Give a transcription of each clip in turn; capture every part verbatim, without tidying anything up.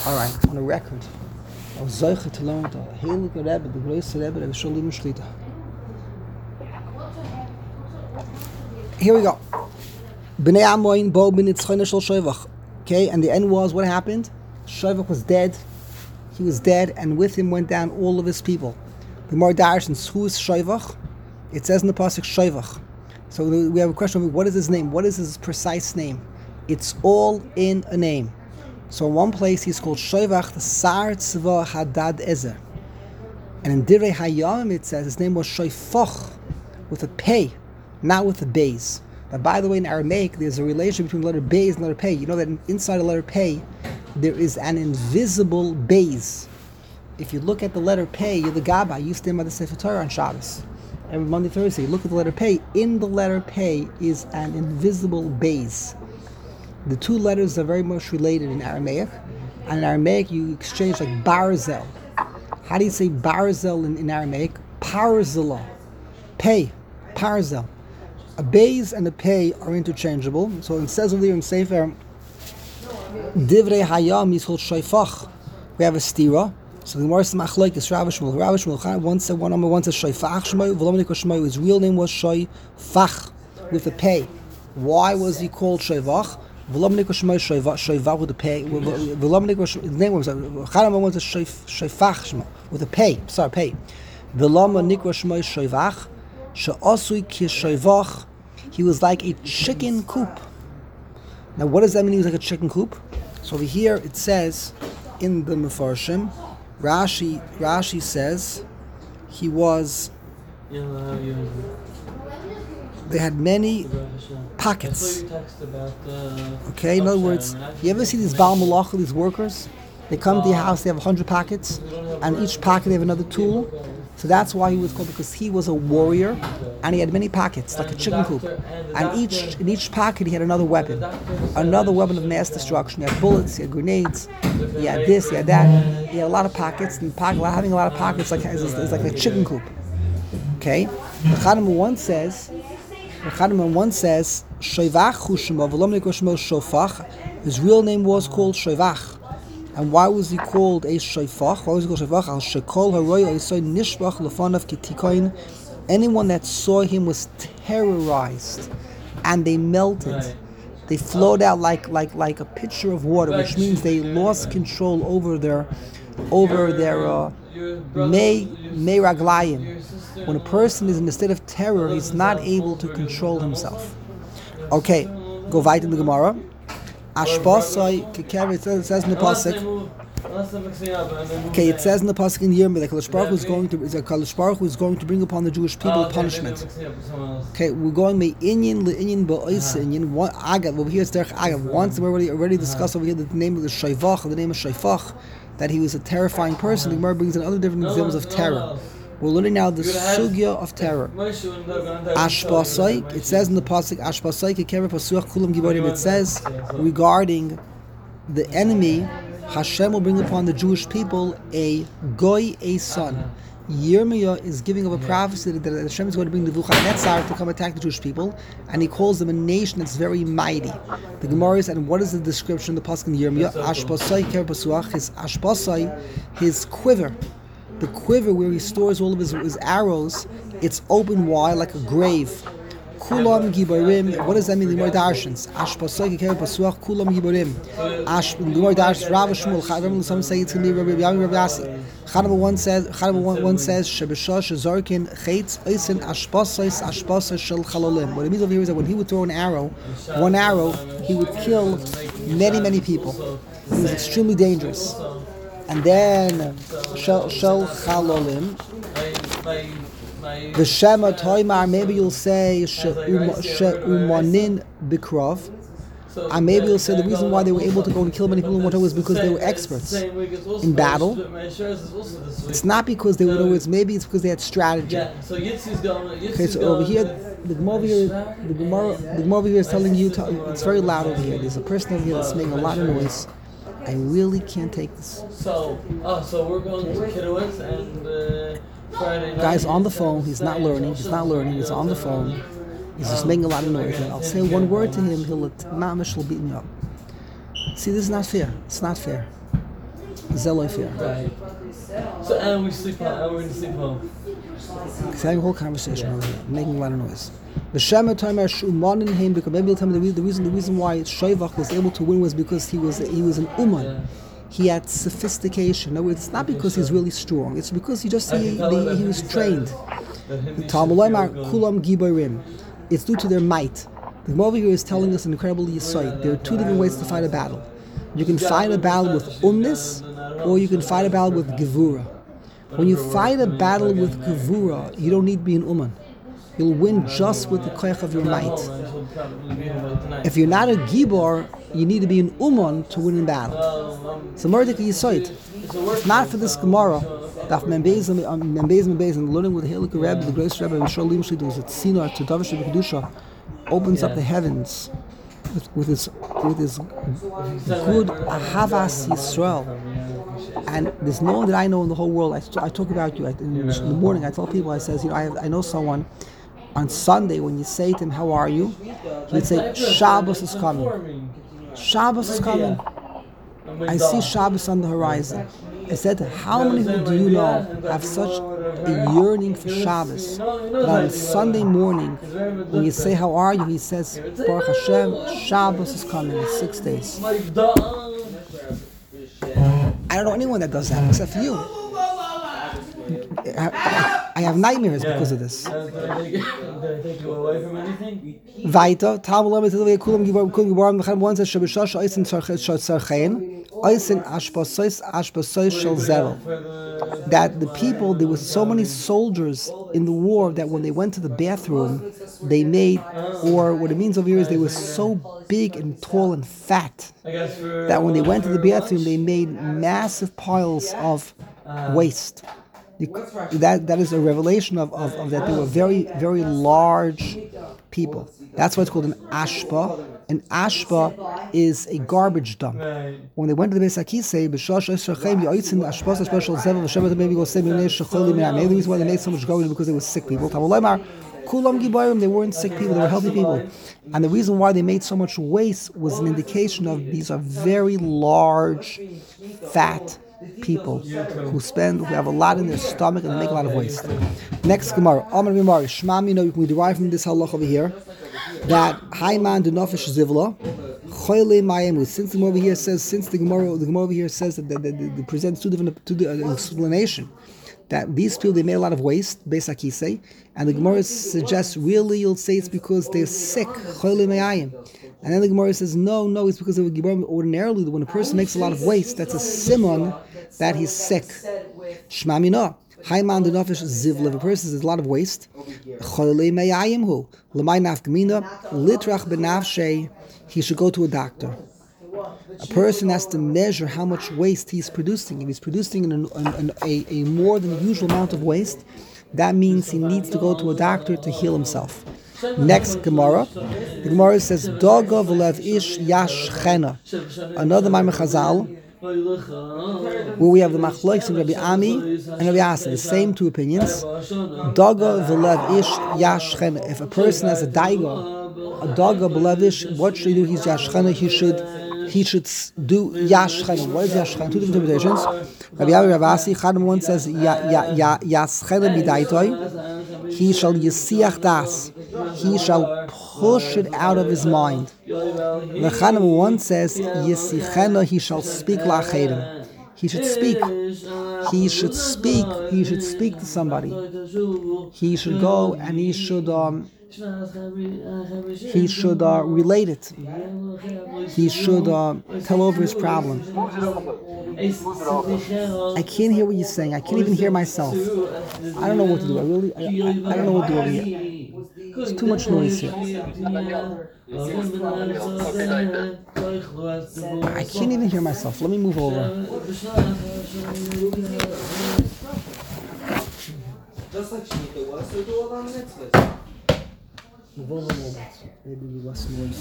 All right, on a record, I was zeicher to learn the Heilige Rebbe, the greatest Rebbe, Rebbe Shalom Shlita. Here we go. Bnei Amoin bo b'nitzchona shel Shoivach. Okay, and the end was what happened? Shoivach was dead. He was dead, and with him went down all of his people. The more Darshans, who is Shoivach? It says in the pasuk Shoivach. So we have a question of what is his name? What is his precise name? It's all in a name. So in one place he's called Shoivach, the Sar Tzva Hadad Ezer. And in Divrei Hayamim it says his name was Shoifach, with a pei, not with a beis. Now, by the way, in Aramaic there's a relation between the letter beis and the letter pei. You know that inside the letter pei there is an invisible beis. If you look at the letter pei, you're the Gabbai, you stand by the Sefer Torah on Shabbos. Every Monday, Thursday, you look at the letter pei. In the letter pei is an invisible beis. The two letters are very much related in Aramaic. And in Aramaic, you exchange like barzel. How do you say barzel in, in Aramaic? Parzela. Pei. Parzel. A beis and a pei are interchangeable. So it says over there in Sefer, Divrei Hayam is called Shoifach. We have a stira. So the Gemara says Machlokes Rav Shmuel. Rav Shmuel one said one number one says Shoifach Shmoy. V'lo nikra Shmoy. His real name was Shoifach with a pei. Why was he called Shoifach? V'lo nikra Shmoy Shoifach with a pei. V'lo nikra his name was Chanam one says Shoifach Shmoy with a pei. Sorry, pei. V'lo nikra Shmoy Shoifach she'asui ki Shoifach. He was like a chicken coop. Now, what does that mean? He was like a chicken coop. So over here it says in the Mefarshim. Rashi Rashi says he was. They had many pockets. Okay, in other words, you ever see these Baal Malacha, these workers? They come to your house, they have a hundred pockets, and each pocket they have another tool. So that's why he was called, because he was a warrior, and he had many pockets, like a chicken coop. And each in each pocket he had another weapon, another weapon of mass destruction. He had bullets, he had grenades, he had this, he had that. He had a lot of pockets, and pocket, having a lot of pockets like is, is like a chicken coop. Okay, the Chadam one says, the Chadam one says, Shoivach Chushma v'lo nikra shmo Shofach. His real name was called Shoivach. And why was he called a Shoifach? Why was he called Shoifach? Al Shekol Haroy Oisoi Nishbach Lefanav Kitikoin. Anyone that saw him was terrorized, and they melted. They flowed out like like like a pitcher of water, which means they lost control over their over their uh, may may raglayim. When a person is in a state of terror, he's not able to control himself. Okay, go weiter in the Gemara. Ashpasai Kekeri, it says in the pasuk. Okay, it says in the pasuk in Yirmiyah that Kadosh Baruch Hu is going to is a Kadosh Baruch Hu is going to bring upon the Jewish people punishment. Okay, we're going me inyan le'inyan ba'oisa inyan. One agav over here is derech agav. Once we already already discussed over here the name of the Shoivach, the name of Shoifach, that he was a terrifying person. The Gemara brings in other different examples of terror. We're learning now the sugya of terror. Ashpasai, it says in the pasuk, Ashpasai kekeri pasuach kulam giborim. It says regarding the enemy, Hashem will bring upon the Jewish people a goy, a son. Yirmiyah is giving of a prophecy that Hashem is going to bring the Nebuchadnezzar to come attack the Jewish people, and he calls them a nation that's very mighty. The Gemara is, and what is the description of the pasuk in Yirmiyah? Ashpasai kekeri pasuach, his ashpasai, his quiver. The quiver where he stores all of his, his arrows, it's open wide like a grave. Kulam giborim. What does that mean? The Gemara Darshans. Ashpasai kekeri pasuach kulam giborim. Ash. The Gemara Darshans. Rav Shmuel. Chadam. Some say it's going to be Rabbi Yami Rabbi Asi. Chadam one says. Chadam one, one says. Shebeshah shezarkin chetz oisen ashpasais ashpasai shel chalolim. What it means over here is that when he would throw an arrow, one arrow, he would kill many many people. He was extremely dangerous. And then shel shel chalolim. The Shema Toimar, maybe you'll say She'umanin Bikrov, and maybe you'll say the reason why they were able to go and kill many people in one time was because they were experts in battle. It's not because they were, in other words, maybe it's because they had strategy. Okay, so over here, the Gemara over here, the Gemara, the Gemara over here is telling you, to, it's very loud over here. There's a person over here that's making a lot of noise. I really can't take this. So, oh, so we're going to Kiddush and. Uh, Guy's on the phone, he's not learning, he's not learning, he's on the phone, he's just making a lot of noise. And I'll say one word to him, he'll mamish will beat me up. See, this is not fair. It's not fair. Zelofia. Right. So and we sleep home. And we're gonna sleep home. He's having a whole conversation over here, making a lot of noise. The Shema Tomer Shumanin Haim, because maybe you'll tell me the, re- the reason the reason why Shoivach was able to win was because he was he was an Uman. Yeah. He had sophistication. No, it's not because he's really strong. It's because he just I he, can tell the, that he he was said trained. that him and Talmud Shakira Lomar were going- Kulam Gibarim. It's due to their might. The Gemara over here is telling us an incredible yisoid. There are two different ways to fight a battle. You can fight a battle with umnis, or you can fight a battle with gevura. When you fight a battle with gevura, you don't need to be an uman. You'll win just with the koyach of your might. If you're not a gibor, you need to be an uman to win in battle. So Mordek yisoid. If not for this Gemara, Daf Membez Membez Membez and learning with the Hilke Rebbe, the greatest Rebbe, Risholim Shlidu, was at Sinar to Davish Kedusha, opens up the heavens with, with his with his good Ahavas Yisrael. And there's no one that I know in the whole world. I, I talk about you I, in, in the morning. I tell people, I says, you know, I, have, I know someone. On Sunday, when you say to him, "How are you?" he'd say, "Shabbos is coming. Shabbos is coming. I see Shabbos on the horizon." I said, "How many people do you know have such a yearning for Shabbos that on Sunday morning, when you say, 'How are you?' he says, 'Baruch Hashem, Shabbos is coming in six days.'" I don't know anyone that does that except for you. I, I have nightmares Yeah. because of this. Uh, Did I take- did I take you away from anything? Weiter, Talmud Lamed Tilvei Kulam Givorim Kulam Givorim V'chem one says Shebishosh Oisin Tzarchein Oisin Ashpasois Ashpasois Shel Zerel. For the- That the people, there was so many soldiers in the war that when they went to the bathroom, they made, or what it means over here is they were so big and tall and fat I guess for that when they went to the for bathroom, lunch, they made massive piles of waste. That that is a revelation of, of, of that they were very very large people. That's why it's called an ashpa. An ashpa is a garbage dump. Right. When they went to the Beis Hakisei, b'shosh esrachem yoitzin ashpas especial zevel v'shevet maybe go say minei shecholi minei. Maybe the reason why they made so much garbage because they were sick people. Tavolomar kulam gibayim. They weren't sick people. They were healthy people. And the reason why they made so much waste was an indication of these are very large, fat people who spend, who have a lot in their stomach and they make a lot of waste. Next Gemara, Amar Mimari, Shma Mino, we derive from this halach over here that Haiman de Nofesh Zivla, Choyle Mayemu. Since the Gemara over here says, since the Gemara, the Gemara over here says that that- that- that presents two different, two di- uh, explanation that these people they made a lot of waste, Beis Hakisei, and the Gemara suggests really you'll say it's because they're sick, Choyle Mayayim. And then the Gemara says, no, no, it's because they were Gibor. Ordinarily, when a person makes a lot of waste, that's a simon that he's sick. Shma Mino. Haiman de Nofesh Zivla. If a person has a lot of waste, Cholei Meyayim hu. L'may nafkamina. Litrach benafshei. He should go to a doctor. A person has to measure how much waste he's producing. If he's producing an, an, an, a, a more than usual amount of waste, that means he needs to go to a doctor to heal himself. Next Gemara, the Gemara says, "Doga v'lev ish yash chena." Another Maimon Chazal, where we have the Machlokes of Rabbi Ami and Rabbi Asa, the same two opinions. Doga v'lev ish yash chena. If a person has a daiga, a doga v'lev ish, what should he do? He's yash chena. He should he should do yash chena. What is yash chena? Two different interpretations. Rabbi Ami, Rabbi Asi, Chadam one says ya ya ya yas chena midaitoi. He shall yisiach das. He shall push it out of his mind. The Chanem one says, Yisichena, he shall speak la'achedim. He should speak. He should speak. He should speak to somebody. He should go and he should um, he should uh, relate it. He should uh, tell over his problem. I can't hear what you're saying. I can't even hear myself. I don't know what to do. I really, I, I, I don't know what to do over here. There's too much noise here. I can't even hear myself. Let me move over. Just like Shemitah was, so do all on the mitzvahs. Move over a little bit. Maybe with less noise.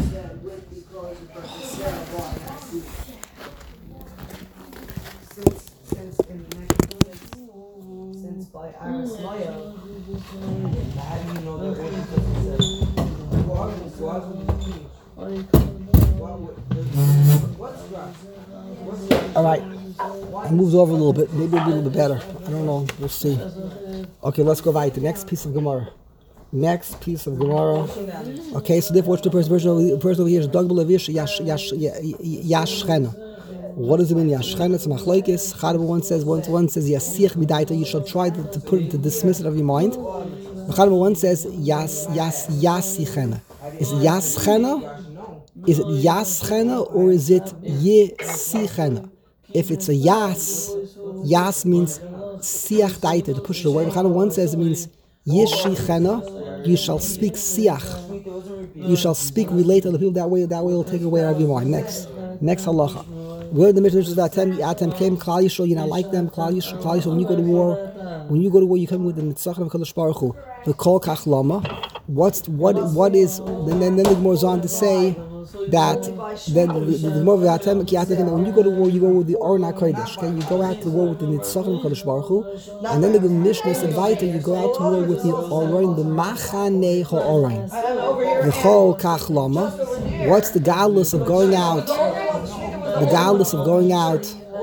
Since, since in the next since by Aris Maya, how do you know that what it doesn't say? Why would why would why would what's that? What's that? All right. He moves over a little bit. Maybe it'll be a little bit better. I don't know. We'll see. Okay, let's go right. The next piece of Gemara. Next piece of Gemara. Okay, so therefore, what's the first version? The person over here is Dag Belavish Yash Yash Yashchena. What does it mean? Yashchena? It's machlokes. Chadav one says one one says Yasich Midaita. You shall try to, to put to dismiss it of your mind. Chadav one says Yas Yas Yasichena. Is it Yaschena? Is it Yaschena or is it Yesichena? If it's a Yas, Yas means Siach Daita, to push it away. Chadav one says it means Yeshichena. You shall speak Siach. You shall speak, relate to the people that way. That way, will take away out of your mind. Next, next halacha. Where the Mishnah says Atem Atem came Klal Yisrael, you not like them. Klal Yisrael, Klal Yisrael. When you go to war, when you go to war, you come with the Nitzachon of Kadosh Baruch Hu. The Kol Kach Lama. What's what? What is? And then then the Gemara goes on to say that then the Gemara Atem Atem. When you go to war, you go with the Aron HaKodesh. Okay, you go out to war with the Nitzachon of Kadosh Baruch Hu, and then the Mishnah said weiter, you go out to war with the Aron, the Machanei HaOron. The Kol Kach Lama. What's the godless of going out? The godless of going out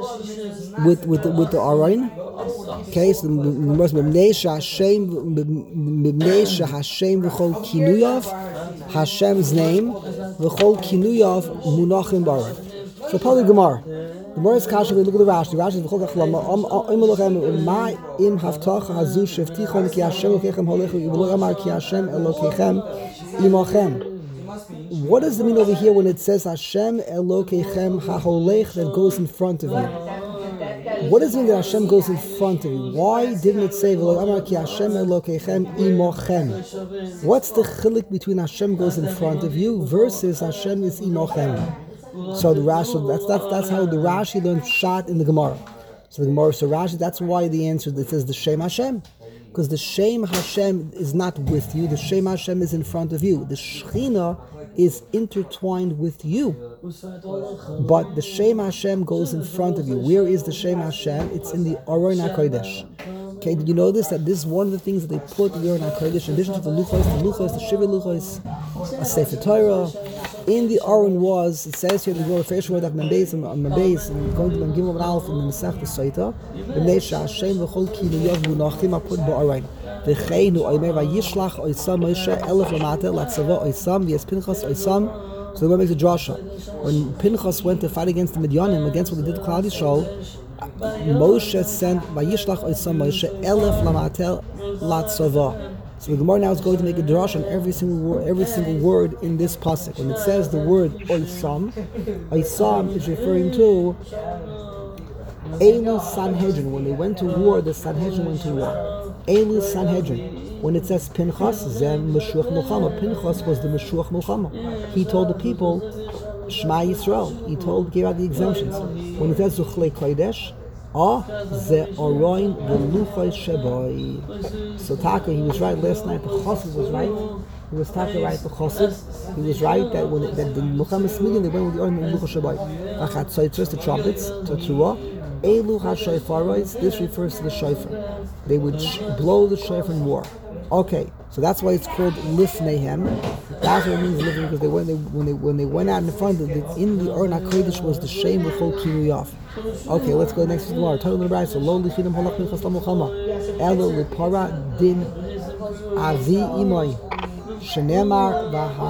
with with the, with the Aron. Okay, so Mimnesha Hashem Mimnesha Hashem v'chol kinuyov, Hashem's name v'chol kinuyov munachim baron. So probably Gemara. The Gemara is Kasha. Look at the Rashi. The Rashi is v'chol kachlama. Om om lochem ma im haftacha hazu sheftichon ki Hashem elokechem holechu v'lo amar ki Hashem elokechem imachem. What does it mean over here when it says Hashem Elokechem HaHolech that goes in front of you? What does it mean that Hashem goes in front of you? Why didn't it say V'lo Amar Ki Hashem Elokechem Imochem? What's the chilik between Hashem goes in front of you versus Hashem is Imochem? So the Rashi, that's that's that's how the Rashi learned shot in the Gemara. So the Gemara, so Rashi, that's why the answer that says the Shem Hashem. Because the Shem Hashem is not with you, the Shem Hashem is in front of you. The Shechina is intertwined with you. But the Shem Hashem goes in front of you. Where is the Shem Hashem? It's in the Aron HaKodesh. Okay, did you know this? That this is one of the things that they put in the Aron HaKodesh, in addition to the Luchos, the Luchos, the Shiva Luchos, a Sefer Torah. In the Aron was, it says here, the Gemara first word of Membeis and Membeis, and going to Mem Gimel and Aleph in the Masech the Soita, B'nei Hashem v'chol kinuyov munachim apud ba'Aron. V'cheinu oimer v'yishlach oisam Moshe elef lamata latzava oisam v'yes Pinchas oisam. So the Gemara makes a drasha. When Pinchas went to fight against the Midyanim, against what they did to Klal Yisrael, Moshe sent v'yishlach oisam Moshe elef lamata latzava. So the Gemara now is going to make a drash on every single word, every single word in this pasuk. When it says the word oisam, oisam is referring to Elu Sanhedrin. When they went to war, the Sanhedrin went to war. Elu Sanhedrin. When it says Pinchas, Zem Meshuach Milchama. Pinchas was the Meshuach Milchama. He told the people Shema Yisrael. He told, gave out the exemptions. When it says Zuchlei Kodesh, Ah, ze Aron v'luchos sheboi. So Taka, he was right last night. The Chassid was right. He was Taka right. The Chassid, he was right that when it, that the Muhammad Smigin, they went with the Aron and luchos sheboi. Achat soitzers, the trumpets, to Teruah. Elu ha-shofaros. This refers to the shofar. They would sh- blow the shofar in war. Okay, so that's why it's called lifneihem. That's what it means living, because they when they when they when they went out in front of it, in the Aron HaKodesh was the Shem v'chol kinuyov. Okay, let's go next to the Gemara. Tell them the right. So lo lichidim halach pinchas lamulchama elo lipara din avi imoy shenemar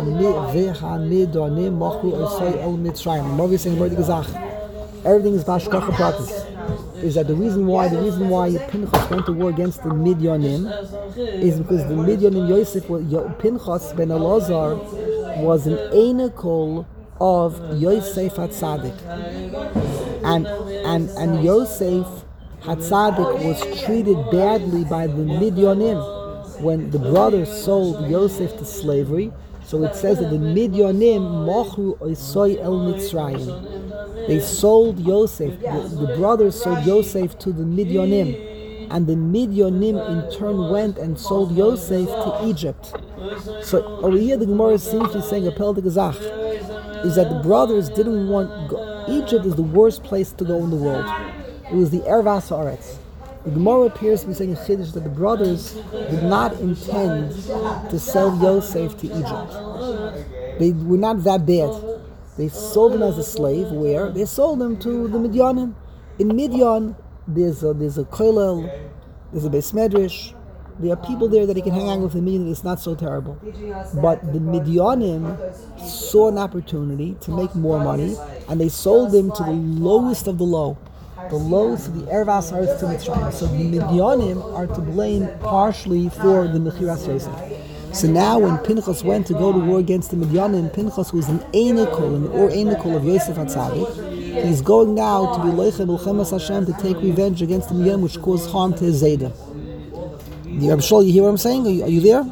v'hamidonim mochu osay el mitzrayim. I'm obviously saying the gezach. Everything is bashkacha pratis. Is that the reason why the reason why Pinchas went to war against the Midyanim is because the Midyanim Yosef was, Pinchas ben Elazar was an enekol of Yosef HaTzadik, and and and Yosef HaTzadik was treated badly by the Midyanim when the brothers sold Yosef to slavery. So it says that the Midyanim mochu oisoi el Mitzrayim. They sold Yosef, the, the brothers sold Yosef to the Midyanim, and the Midyanim in turn went and sold Yosef to Egypt. So over here the Gemara seems to be saying a Pel de Gazach, is that the brothers didn't want, go, Egypt is the worst place to go in the world. It was the Ervas Haaretz. The Gemara appears to be saying in Chiddush that the brothers did not intend to sell Yosef to Egypt. They were not that bad. They sold him as a slave. Where? They sold him to the Midyanim. In Midian, there's a there's a kollel, there's a beis medrash. There are people there that he can hang out with in Midian. It's not so terrible. But the Midianim saw an opportunity to make more money, and they sold him to the lowest of the low, the lowest of the Ervas Haaretz to Mitzrayim. So the Midianim are to blame partially for the Mechiras Yosef. So now when Pinchas went to go to war against the Midianim, Pinchas was an Einikol, an or Einikol of Yosef HaTzadik. He's going now to be Loiche B'Chemes Hashem to take revenge against the Midianim, which caused harm to his Zayda. Rabbi Shol, you hear what I'm saying? Are you, are you there?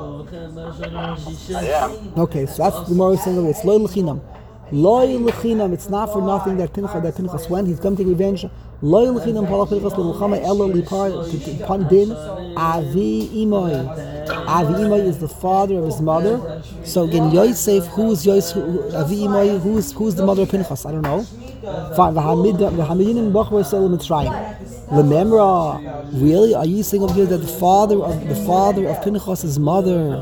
I am. Okay, so that's the more saying. It's Loi L'chinam. Loi L'chinam. It's not for nothing that Pinchas that Pinchas went. He's come to take revenge. Loi L'chinam. Palach Pinchas L'Chama Elo Lipar Pan Din Avi Imoi. Avi Imoi is the father of his mother. So again, Yosef. Who is Yosef? Who, Avi Imoi. Who's who's the mother of Pinchas? I don't know. Fine. V'hamidinim Bachvar Sel Mitzrayim. Lememra, really? Are you saying over here that the father of the father of Pinchas's mother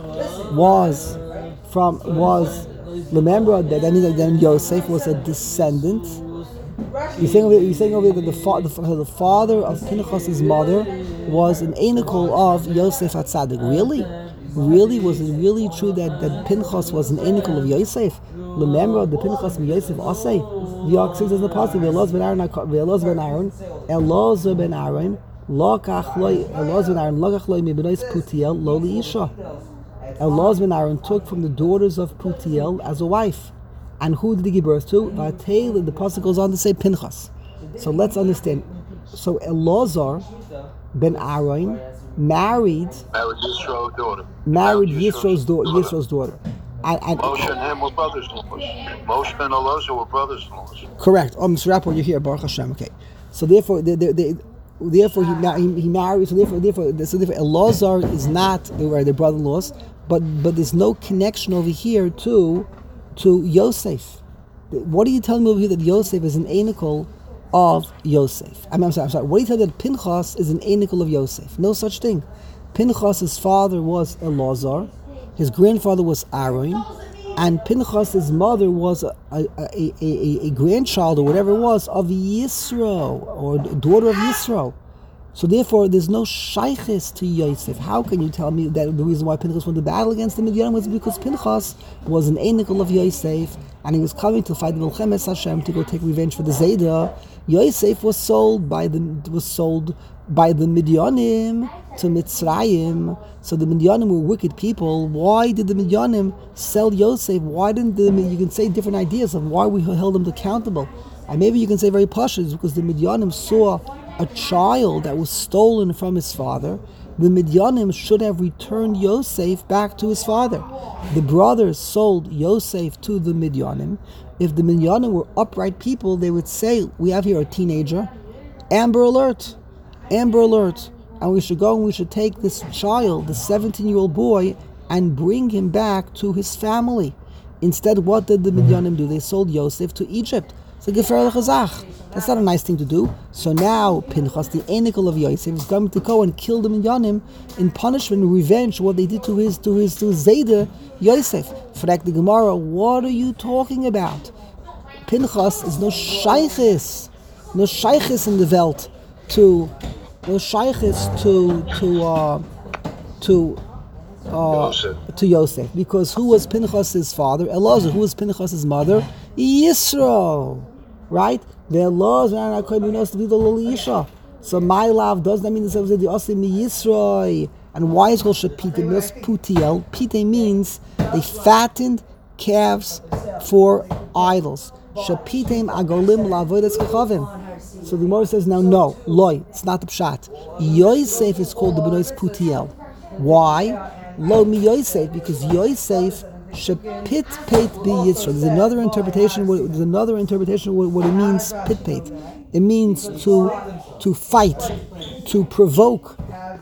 was from was Lememra? That that means that then Yosef was a descendant. You're saying over here, you're saying over here that the, fa- the, the father of Pinchas's mother was an Einikol of Yosef HaTzadik. Really? Really? Was it really true that, that Pinchas was an Einikol of Yosef? Remember the Pinchas of Yosef Asay? The Yosef says in the passage, Ve'eloz ben Aaron, Ve'eloz ben Aaron, Eloz ben Aaron, Lokach loy, Eloz ben Aaron, Lokach loy mibenois Putiel, lo liisha. Eloz ben Aaron took from the daughters of Putiel as a wife. And who did he give birth to? Va'atel, the passage goes on to say Pinchas. So let's understand. So Elazar ben Aaron married Married Yisro's daughter. married Yisro's daughter. Yisro's daughter. And, and, Moshe and him were brothers-in-laws. Moshe and Elazar were brothers-in-laws. correct. Oh, Mister Rapport, you're here, Baruch Hashem. Okay. So therefore, they, they, they, therefore he, ma- he he married. So therefore, therefore, so therefore, Elazar is not they were their brother-in-laws, but but there's no connection over here to to Yosef. What are you telling me over here that Yosef is an Einikol of Yosef? I mean, I'm sorry. I'm sorry. What are you telling me that Pinchas is an Einikol of Yosef? No such thing. Pinchas's father was Elazar. His grandfather was Aaron, and Pinchas's mother was a, a, a, a, a grandchild or whatever it was of Yisro, or daughter of Yisro. So therefore, there's no shaykhis to Yosef. How can you tell me that the reason why Pinchas went to battle against the Midian was because Pinchas was an Einikol of Yosef, and he was coming to fight the Milchemes Hashem to go take revenge for the Zayda. Yosef was sold by the was sold by the Midianim to Mitzrayim. So the Midianim were wicked people. Why did the Midianim sell Yosef? Why didn't the, you can say different ideas of why we held them accountable. And maybe you can say very partially because the Midianim saw a child that was stolen from his father. The Midianim should have returned Yosef back to his father. The brothers sold Yosef to the Midianim. If the Midianim were upright people, they would say, we have here a teenager, Amber Alert, Amber Alert, and we should go and we should take this child, the seventeen-year-old boy, and bring him back to his family. Instead, what did the Midianim do? They sold Yosef to Egypt. So Gefer Lechazach. That's not a nice thing to do. So now Pinchas, the Einikol of Yosef, is going to go and kill the Midianim in punishment and revenge for what they did to his to his to his Zayda Yosef. Frag the Gemara, what are you talking about? Pinchas is no shaykhis, no shaykhis in the Welt to no shaykhis to to uh, to uh, Yosef. to Yosef, because who was Pinchas's father? Elazar. Who was Pinchas's mother? Yisro, right? The laws are so my love does that mean the the Osim Yisroi? And why is it called Shapitim? That's Putiel. Pite means they fattened calves for idols. Shapitim agolim lavodas kechavim. So the Gemara says now no, loy. It's not the pshat. Yosef is called the Benois Putiel. Why? Lo mi Yosef, because Yosef shepit peit bi Yisro. There's another interpretation. There's another interpretation of what it means. Pit peit. It means to to fight, to provoke,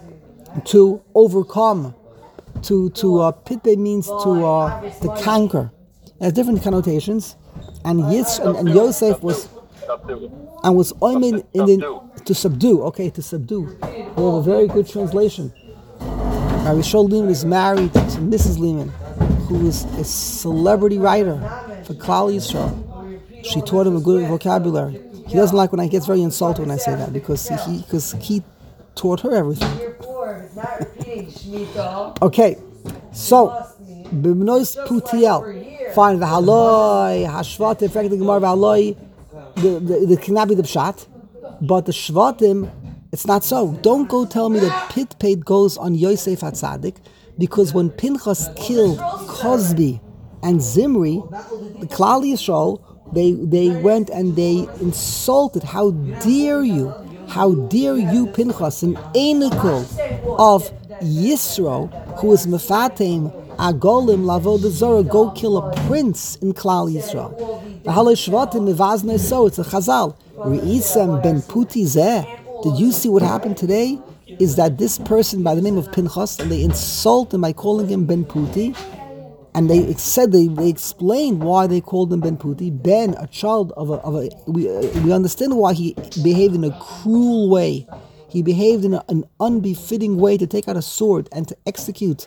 to overcome. To to uh, pit peit means to uh, to conquer. It has different connotations. And Yis and, and Yosef was and was oimen in the to subdue. Okay, to subdue. We have a very good translation. Arishol Lehman is married to Missus Lehman, who is a celebrity writer for Klal Yisrael. She taught him a good vocabulary. He doesn't like when I get very insulted when I say that because he because he taught her everything. Year four, it's not repeating Shemitah. Okay, so Must mean b'mnois just like putiel. over here. Fine, v'haloi hashvat effect the gemara v'haloi. The the the cannot be the pshat, but the shvatim, it's not so. Don't go tell me that pit paid goes on Yosef HaTzadik, because when Pinchas killed Cosby and Zimri, the Klal Yisrael, they they went and they insulted. How dare you? How dare you, Pinchas, an anicle of Yisro, who is mefatem agolim lavod zara, go kill a prince in Klal Yisrael. The halay shvatim mevazne, so it's a chazal. Reisem ben puti zeh. Did you see what happened today? Is that this person by the name of Pinchas, and they insult him by calling him Ben Puti, and they said they, they explained why they called him Ben Puti. Ben, a child of a, of a we uh, we understand why he behaved in a cruel way. He behaved in a, an unbefitting way to take out a sword and to execute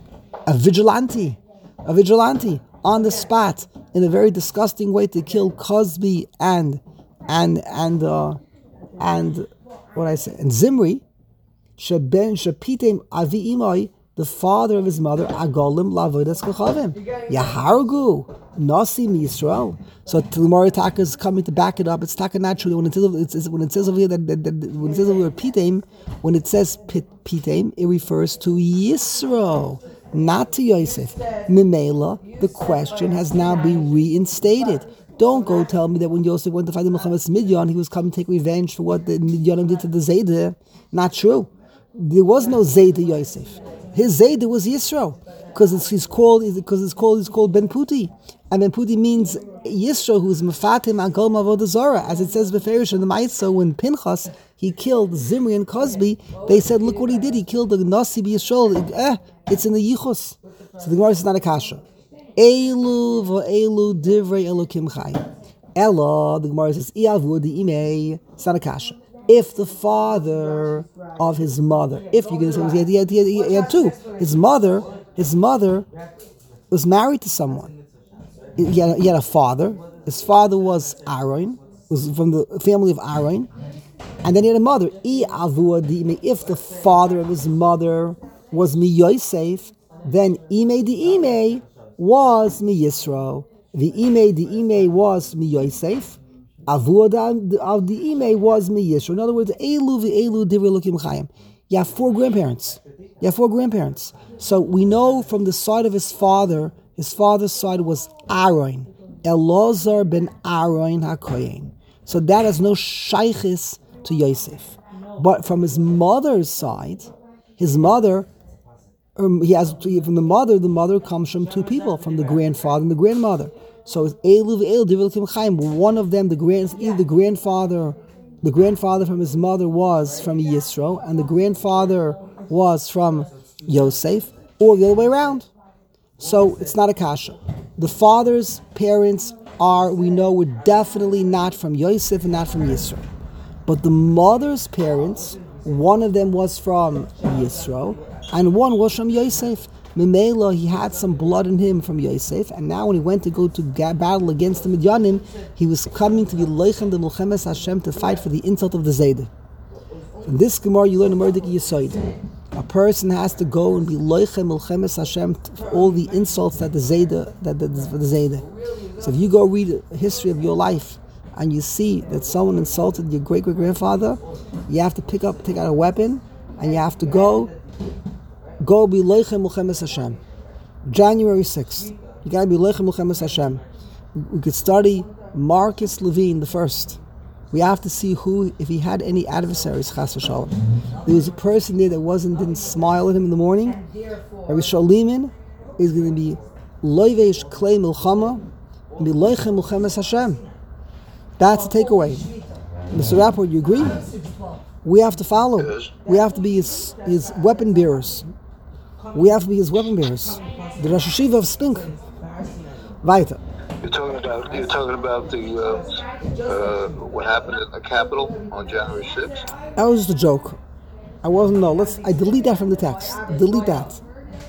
a vigilante, a vigilante on the spot in a very disgusting way to kill Cosby and and and uh, and what I say and Zimri. Sheben shapitem avi imai, the father of his mother, agolim lavodas kachavim. Yahargu nasi Yisrael. So the Gemara Taka is coming to back it up. It's Taka not true. When it says it's, when it says over here that, that, that when it says over here pitem, when it says pit, pitem, it refers to Yisro, not to Yosef. Mimela, the question has now been reinstated. Don't go tell me that when Yosef went to fight the Milchemes Midyan, he was coming to take revenge for what the Midyanim did to the Zaydah. Not true. There was no Zaydah Yosef. His Zaydah was Yisro, because it's he's called because it's called he's called Ben Puti, and Ben Puti means Yisro, who's Mefatim Agol Mavodah Zara, as it says beferish in the Ma'isa. When Pinchas he killed Zimri and Cosby, they said, look what he did. He killed the Nasi Yisrael. Eh, it's in the Yichus. So the Gemara is not a kasha. Elu v'elu divrei Elokim Chayim. Ella, the Gemara says, Iavu di imei. It's not a kasha. If the father of his mother, if you're going to say he had, he, had, he, had, he had two, his mother, his mother was married to someone. He had, he had a father. His father was Aaron, was from the family of Aaron, and then he had a mother. If the father of his mother was mi Yosef, then ime di ime was mi Yisro. The ime di ime was mi Yosef. Avodah of the ime was mi Yisro. In other words, elu v'elu divrei Elokim Chayim. You have four grandparents. You have four grandparents. So we know from the side of his father, his father's side was Aaron, Elazar ben Aaron HaKohen. So that has no shaykhis to Yosef. But from his mother's side, his mother, um, he has from the mother. The mother comes from two people, from the grandfather and the grandmother. So it's Elu v'elu divrei Elokim Chayim. One of them, the grand, either the grandfather, the grandfather from his mother was from Yisro, and the grandfather was from Yosef, or the other way around. So it's not a kasha. The father's parents are, we know, were definitely not from Yosef and not from Yisro. But the mother's parents, one of them was from Yisro, and one was from Yosef. Memela, he had some blood in him from Yosef, and now when he went to go to ga- battle against the Midyanim, he was coming to be Leichem the Milchemes Hashem to fight for the insult of the Zaydah. From this Gemara, you learn a Murdik Yisoid. A person has to go and be Leichem Milchemes Hashem for all the insults that the Zaydah, that the, the, the Zaydah. So if you go read the history of your life, and you see that someone insulted your great great grandfather, you have to pick up, take out a weapon, and you have to go. Go be Leichem Milchemes Hashem. January sixth. You gotta be Leichem Milchemes Hashem. We could study Marcus Levine the first. We have to see who, if he had any adversaries, Chas v'shalom. There was a person there that wasn't, didn't smile at him in the morning. Rabbi Shaliman is going to be Loivesh Klei Milchama and be Leichem Milchemes Hashem. That's the takeaway. Mister Rapport, you agree? We have to follow. We have to be his, his weapon bearers. We have to be his weapon bearers. The Rosh Hashiva of Spink. Weiter. You're talking about you're talking about the uh, uh, what happened at the Capitol on January sixth. That was just a joke. I wasn't. No, let's. I delete that from the text. Delete that.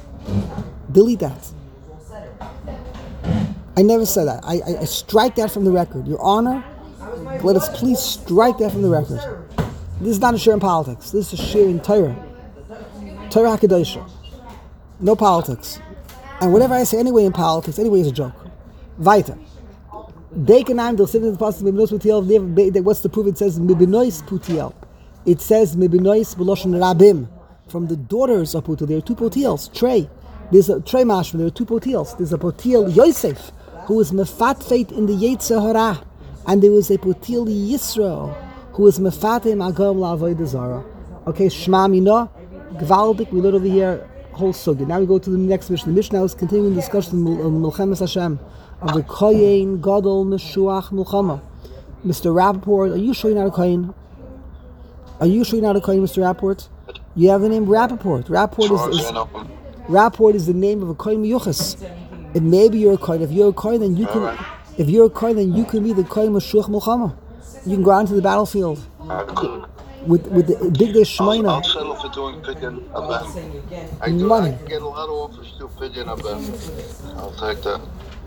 Delete that. I never said that. I, I, I strike that from the record. Your Honor, Let us please strike that from the record. This is not a share in politics. This is a share in Torah. Torah HaKadoshah. No politics. And whatever I say anyway in politics, anyway is a joke. Weiter. Dekenaim del Sivin Pasuk Mibinois Putiel. What's the proof? It says Mibinois Putiel. It says Mibinois B'Loshen Rabim. From the daughters of Putiel. There are two Putiels. Trey. There's a Trey Mashma. There are two Putiels. There's a Putiel Yosef, who was mefatfeit in the Yetzer Hara, and there was a Putiel Yisrael, who was mefatei magam la'avodah zara. Okay, Shema Mina, Gvaldik. We learned over here whole sugi. Now we go to the next mission. The Mishnah is continuing the discussion of Milchemes Hashem of the Kohen Gadol Meshuach Milchama. Mister Rappaport, are you sure you're not a Kohen? Are you sure you're not a Kohen, Mister Rappaport? You have the name Rappaport. Rappaport is, is Rappaport is the name of a Kohen Miyuchas. If maybe you're a Kohen, if you're a Kohen, then you can. Right. If you're a Kohen, then you can be the Kohen Meshuach Milchama. You can go out into the battlefield with with the big day Shemaina. I'll, I'll settle for doing pidyon abem. I do. Money. I can get a lot of offers to pidyon abem. I'll take that.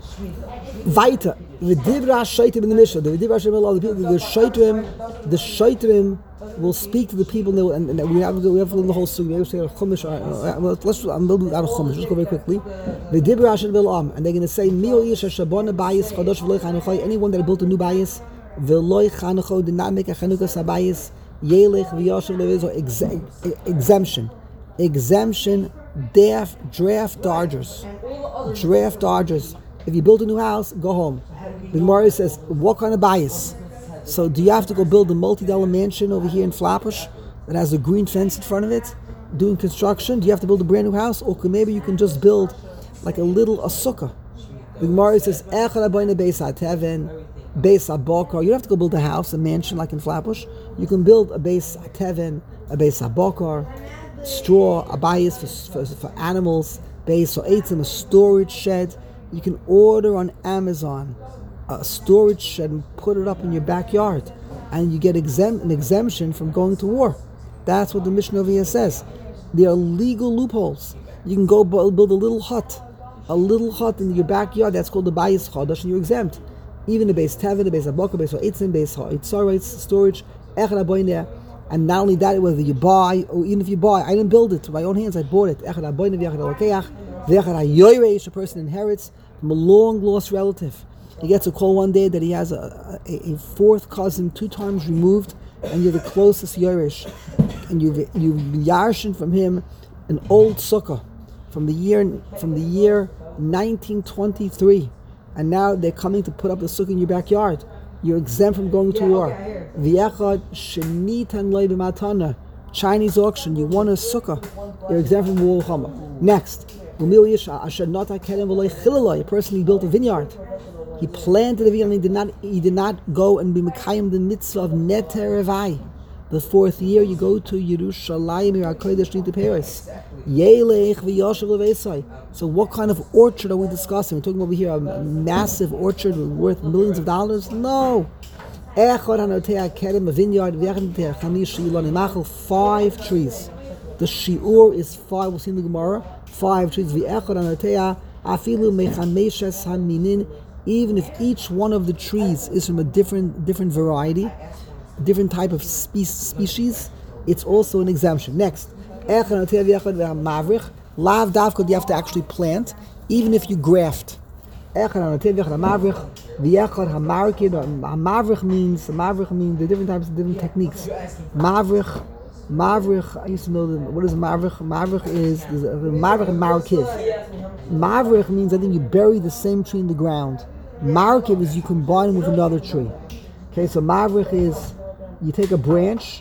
Weiter. The Dibra Shaitim in the Mishnah. The Dibra Shaitim, the people, the Shaitim, the Shaitim will speak to the people, and, they will, and, and we have to we have to learn the whole story. We have to say Chumash. Uh, well, let's I'm building out of Chumash. Let's go very quickly. The Dibra Shaitim Am, and they're going to say Mio Ish Shabona Bayis Chadosh V'Loy Chanuchai. Anyone that built a new bayis, V'Loy Chanuchai did not make a Chanukas Habayis. Yelech V'Yashav Leviz exemption, exemption. Draft draft Dodgers, draft Dodgers. If you build a new house, go home. The Gemara says, what kind of bias? So do you have to go build a multi-dollar mansion over here in Flatbush that has a green fence in front of it, doing construction? Do you have to build a brand new house? Or could, maybe you can just build like a little a sukkah. The Gemara says, Echad abayna beis hateven, beis habokar. You don't have to go build a house, a mansion like in Flatbush. You can build a beis hateven, a beis habokar, straw, a bias for, for, for animals, beis ha'etzim, a storage shed. You can order on Amazon a storage shed and put it up in your backyard, and you get exempt, an exemption from going to war. That's what the Mishnah over here says. There are legal loopholes. You can go build a little hut, a little hut in your backyard. That's called the Bayis Chadash, and you're exempt. Even the Beis Tevin, the Beis Habokar, Beis Ha'etzim, Beis Ha'etzaretz, storage, Echad Haboyneh. And not only that, whether you buy, or even if you buy, I didn't build it, with my own hands, I bought it. Echad Haboyneh, V'Echad Ha'lokeach, V'Echad Ha'yoyreish, a person inherits from a long lost relative. He gets a call one day that he has a, a, a fourth cousin two times removed, and you're the closest Yeresh, and you've you've yarshin from him an old sukkah from the year from the year nineteen twenty-three, and now they're coming to put up the sukkah in your backyard. You're exempt from going to war. V'yachad shenitan loy b'matana, Chinese auction. You won a sukkah. You're exempt from war chama. Next. A person, he built a vineyard. He planted a vineyard, and he did not he did not go and be mekayim the mitzvah of neter revai. The fourth year you go to Yerushalayim, your HaKodesh to Paris. Yelech v'yoshev levesai. So what kind of orchard are we discussing? We're talking over here a massive orchard worth millions of dollars? No. Echad hanotea kerem, a vineyard, five trees. The shiur is five. We'll see in the Gemara. Five trees. Even if each one of the trees is from a different different variety, different type of spe- species, it's also an exemption. Next, lav davka, you have to actually plant, even if you graft. Mavrich means mavrich means the different types of different techniques. Mavrich. Mavrich, I used to know the, what is Mavrich? Mavrich is, is a, Mavrich and Markiv. Mavrich means I think you bury the same tree in the ground. Markiv is you combine them with another tree. Okay, so Mavrich is you take a branch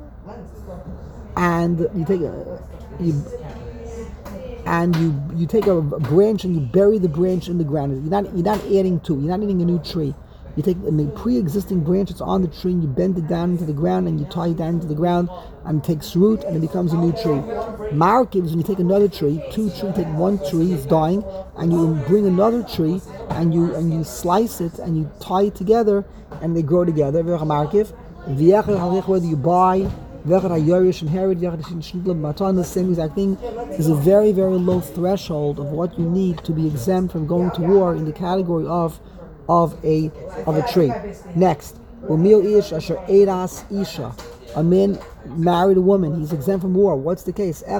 and you take a you and you you take a branch and you bury the branch in the ground. You're not you're not adding to. You're not adding a new tree. You take the pre-existing branch that's on the tree and you bend it down into the ground and you tie it down into the ground and it takes root and it becomes a new tree. Markiv is when you take another tree, two trees, take one tree, it's dying, and you bring another tree and you and you slice it and you tie it together and they grow together. Markiv. Whether you buy, inherit, the same exact thing. There's a very, very low threshold of what you need to be exempt from going to war in the category of of a of a tree. Next, Umil ish asher eras isha. A man married a woman, he's exempt from war. What's the case? It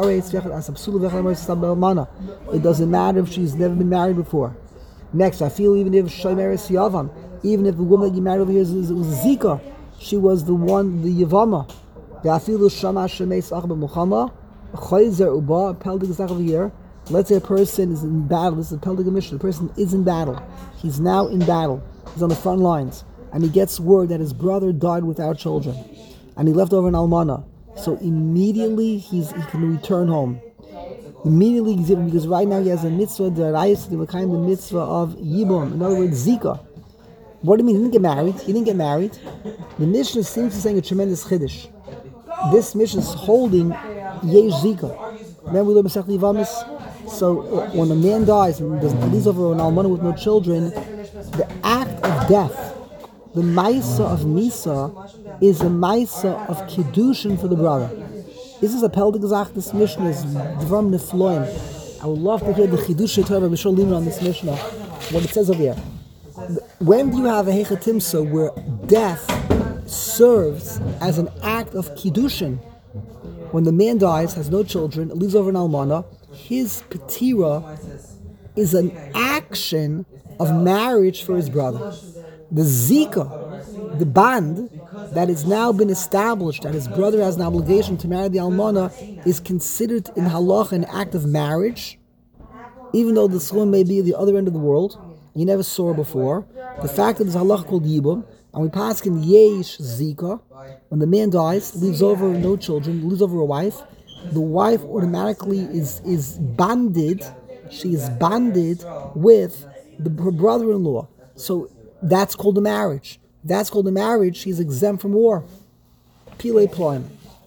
doesn't matter if she's never been married before. Next, I feel even if Shomeres Yavam, even if the woman that you married over here is, was Zika, she was the one, the Yavama. Let's say a person is in battle. This is a Peldig mission. The person is in battle. He's now in battle. He's on the front lines. And he gets word that his brother died without children. And he left over an almana. So immediately he's, he can return home. Immediately, because right now he has a mitzvah, the Rayis, the kind of mitzvah of Yibum. In other words, Zika. What do you mean? He didn't get married. He didn't get married. The Mishnah seems to be saying a tremendous chiddush. This Mishnah is holding Yesh Zika. Remember we learned Masechet Yevamos? So uh, when a man dies and leaves over an almana with no children, the act of death, the Maisa of Misa, is a Maisa of Kiddushin for the brother. This is a Peldig Zach, this Mishnah is Dvarim Nefloim. I would love to hear the Chidush Torah Mishal Limra on this Mishnah, what it says over here. When do you have a Hechatimsa where death serves as an act of Kiddushin? When the man dies, has no children, leaves over an almana, his petira is an action of marriage for his brother. The Zika, the bond that has now been established, that his brother has an obligation to marry the almana, is considered in halacha an act of marriage, even though the woman may be at the other end of the world. You never saw her before. The fact that there's a halacha called Yibum, and we pass in Yesh Zika, when the man dies, leaves over no children, leaves over a wife, the wife automatically is, is bonded, she is bonded with the, her brother-in-law. So that's called a marriage. That's called a marriage. She's exempt from war. Pile ploim.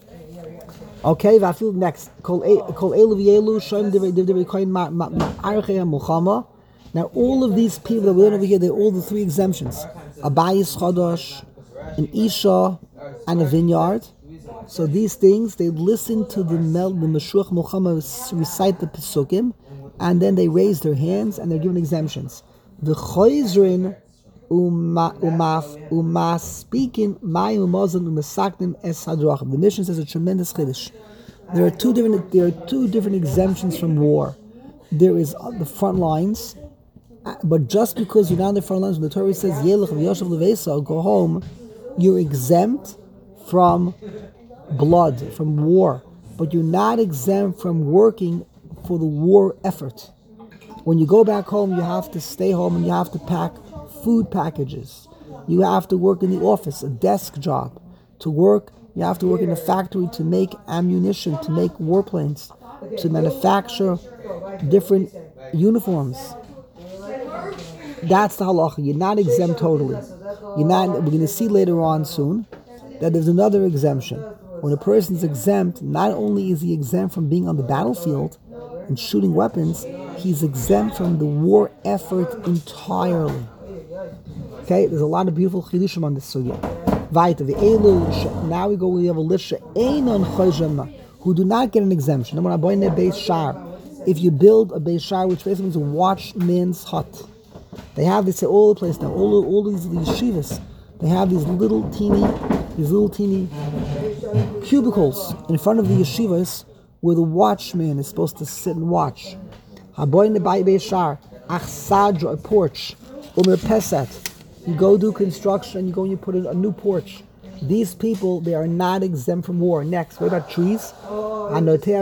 Okay, Vafil next. Kol elu v'yelu shoym divrei kohen ma'archei ha'mulchama. Now all of these people that we learn over here, they're all the three exemptions: a bayis chodosh, an isha, and a vineyard. So these things, they listen to the mel, the Meshuach Mulchama recite the Pesukim, and then they raise their hands and they're given exemptions. The choizrin umaf umas speaking my umazon umasaknim es hadrachim. The mission says a tremendous chiddush. There are two different there are two different exemptions from war. There is the front lines, but just because you're not on the front lines, when the Torah says Yelech v'yoshev levesa, go home, you're exempt from blood, from war, but you're not exempt from working for the war effort. When you go back home, you have to stay home and you have to pack food packages. You have to work in the office, a desk job. To work, you have to work in a factory to make ammunition, to make warplanes, to manufacture different uniforms. That's the halacha. You're not exempt totally. You're not. We're going to see later on soon that there's another exemption. When a person's exempt, not only is he exempt from being on the battlefield and shooting weapons, he's exempt from the war effort entirely. Okay, there's a lot of beautiful chidushim on this sugya. Now we go, we have a list who do not get an exemption. If you build a beis shar, which basically means a watchman's hut, they have this at all the place now. All all these, these yeshivas, they have these little teeny, these little teeny cubicles in front of the yeshivas where the watchman is supposed to sit and watch. Haboyne bay beis shar, achsadra, a porch, umer pesat. You go do construction, you go and you put in a new porch. These people, they are not exempt from war. Next, what about trees? Four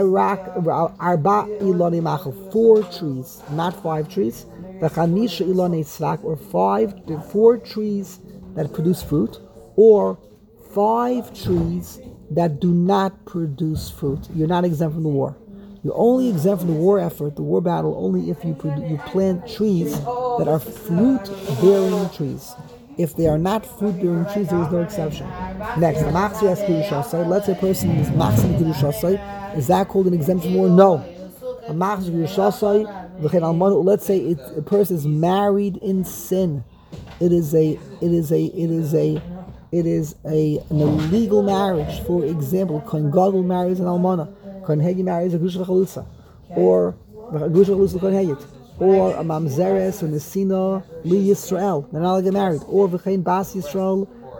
trees, not five trees. Or five, four trees that produce fruit, or five trees that do not produce fruit. You're not exempt from the war. You're only exempt from the war effort, the war battle, only if you produ- you plant trees that are fruit-bearing trees. If they are not fruit-bearing trees, there is no exception. Next, let's say a person is machzir kidushasai. Is that called an exemption from war? No. A machzir kidushasai. Let's say it, a person is married in sin. It is a, it is a, it is a, it is a an illegal marriage. For example, Kohen Gadol marries an almana. Kohen Hegi marries a Gush V'Chalutza, or a Gush V'Chalutza Kohen Hegit, or a Mamzeres or Nesina Li Yisrael. They're not allowed to get married. Or V'chein Bas Yisrael